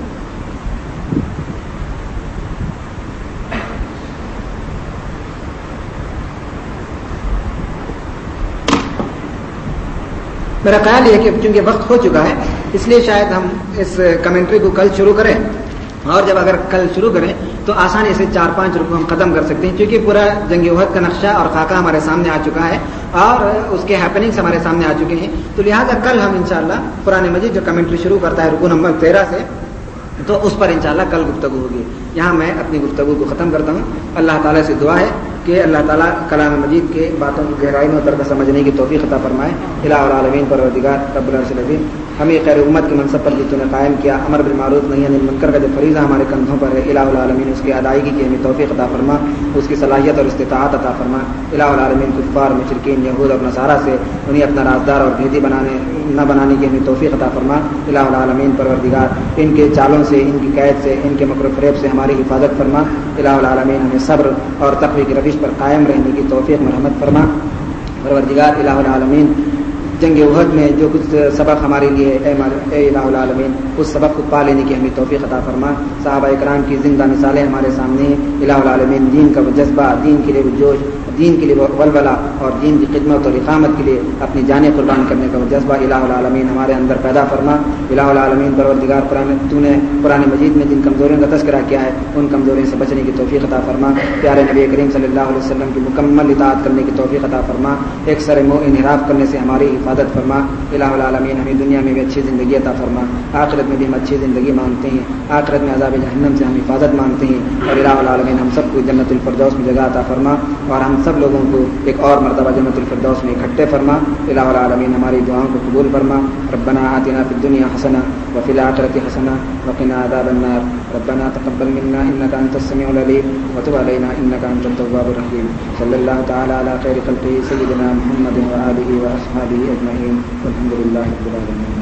Speaker 1: میرا خیال یہ ہے کہ چونکہ وقت ہو چکا ہے اس لیے شاید ہم اس کمنٹری کو کل شروع کریں، اور جب اگر کل شروع کریں تو آسانی سے چار پانچ رکوع ہم ختم کر سکتے ہیں، کیونکہ پورا جنگ احد کا نقشہ اور خاکہ ہمارے سامنے آ چکا ہے اور اس کے ہیپننگس ہمارے سامنے آ چکے ہیں. تو لہٰذا کل ہم انشاءاللہ قرآن مجید جو کمنٹری شروع کرتا ہے رکوع نمبر تیرہ سے، تو اس پر انشاءاللہ کل گفتگو ہوگی. یہاں میں اپنی گفتگو کو ختم کرتا ہوں. اللہ تعالیٰ سے دعا ہے کہ اللہ تعالیٰ کلام مجید کے باتوں کی گہرائی میں اتر کر سمجھنے کی توفیق عطا فرمائے. الہ العالمین پروردگار رب العرش العظیم ہمیں خیر امت کے منصب پر جو تو نے قائم کیا، امر بالمعروف نہی عن المنکر کا جو فریضہ ہمارے کندھوں پر ہے، الہ العالمین اس کی ادائیگی کی ہمیں توفیق عطا فرما، اس کی صلاحیت اور استطاعت عطا فرما. الہ العالمین کفار، مشرکین، یہود اور نصارہ سے انہیں اپنا رازدار اور بھیدی بنانے نہ بنانے کی ہمیں توفیق عطا فرما. الہ العالمین پروردگار ان کے چالوں سے، ان کی قید سے، ان کے مکر و فریب سے ہماری حفاظت فرما. الہ العالمین ہمیں صبر اور تقوی کی روش پر قائم رہنے کی توفیق مرحمت فرما. پروردگار الہ العالمین جنگ احد میں جو کچھ سبق ہمارے لیے اے اے الہ العالمین اس سبق کو پا لینے کی ہمیں توفیق عطا فرما. صحابہ اکرام کی زندہ مثالیں ہمارے سامنے ہیں. الہ العالمین دین کا وہ جذبہ، دین کے لیے وہ جوش، دین کے لیے وہ ولولہ اور دین کی خدمت اور اقامت کے لیے اپنی جانیں قربان کرنے کا وہ جذبہ الہ العالمین ہمارے اندر پیدا فرما. الہ العالمین پروردگار قرآن تو نے قرآن مجید میں جن کمزوریوں کا تذکرہ کیا ہے ان کمزوریوں سے بچنے کی توفیق عطا فرما. پیارے نبی کریم صلی اللہ علیہ وسلم کی مکمل اطاعت کرنے کی توفیق عطا فرما. ایک سر منہ انحراف کرنے سے ہماری حفاظت فرما. الہ العالمین ہمیں دنیا میں بھی اچھی زندگی عطا فرما، آخرت میں بھی ہم اچھی زندگی مانگتے ہیں، آخرت میں عذاب جہنم سے ہم حفاظت مانگتے ہیں. اور الہ العالمین ہم سب کو جنت الفردوس میں جگہ عطا فرما اور ہم سب لوگوں کو ایک اور مرتبہ جنت الفردوس میں اکٹھے فرما. الہ العالمین ہماری دعاؤں کو قبول فرما. ربنا آتنا فی الدنیا حسنہ وفی الآخرۃ حسنہ وقنا عذاب النار. ربنا تقبل منا انک انت السمیع العلیم وتب علینا انک انت التواب الرحیم. صلی اللہ تعالی علی خیر خلقہ سیدنا محمد وآلہ وأصحابہ اجمعین والحمد للہ رب العالمین.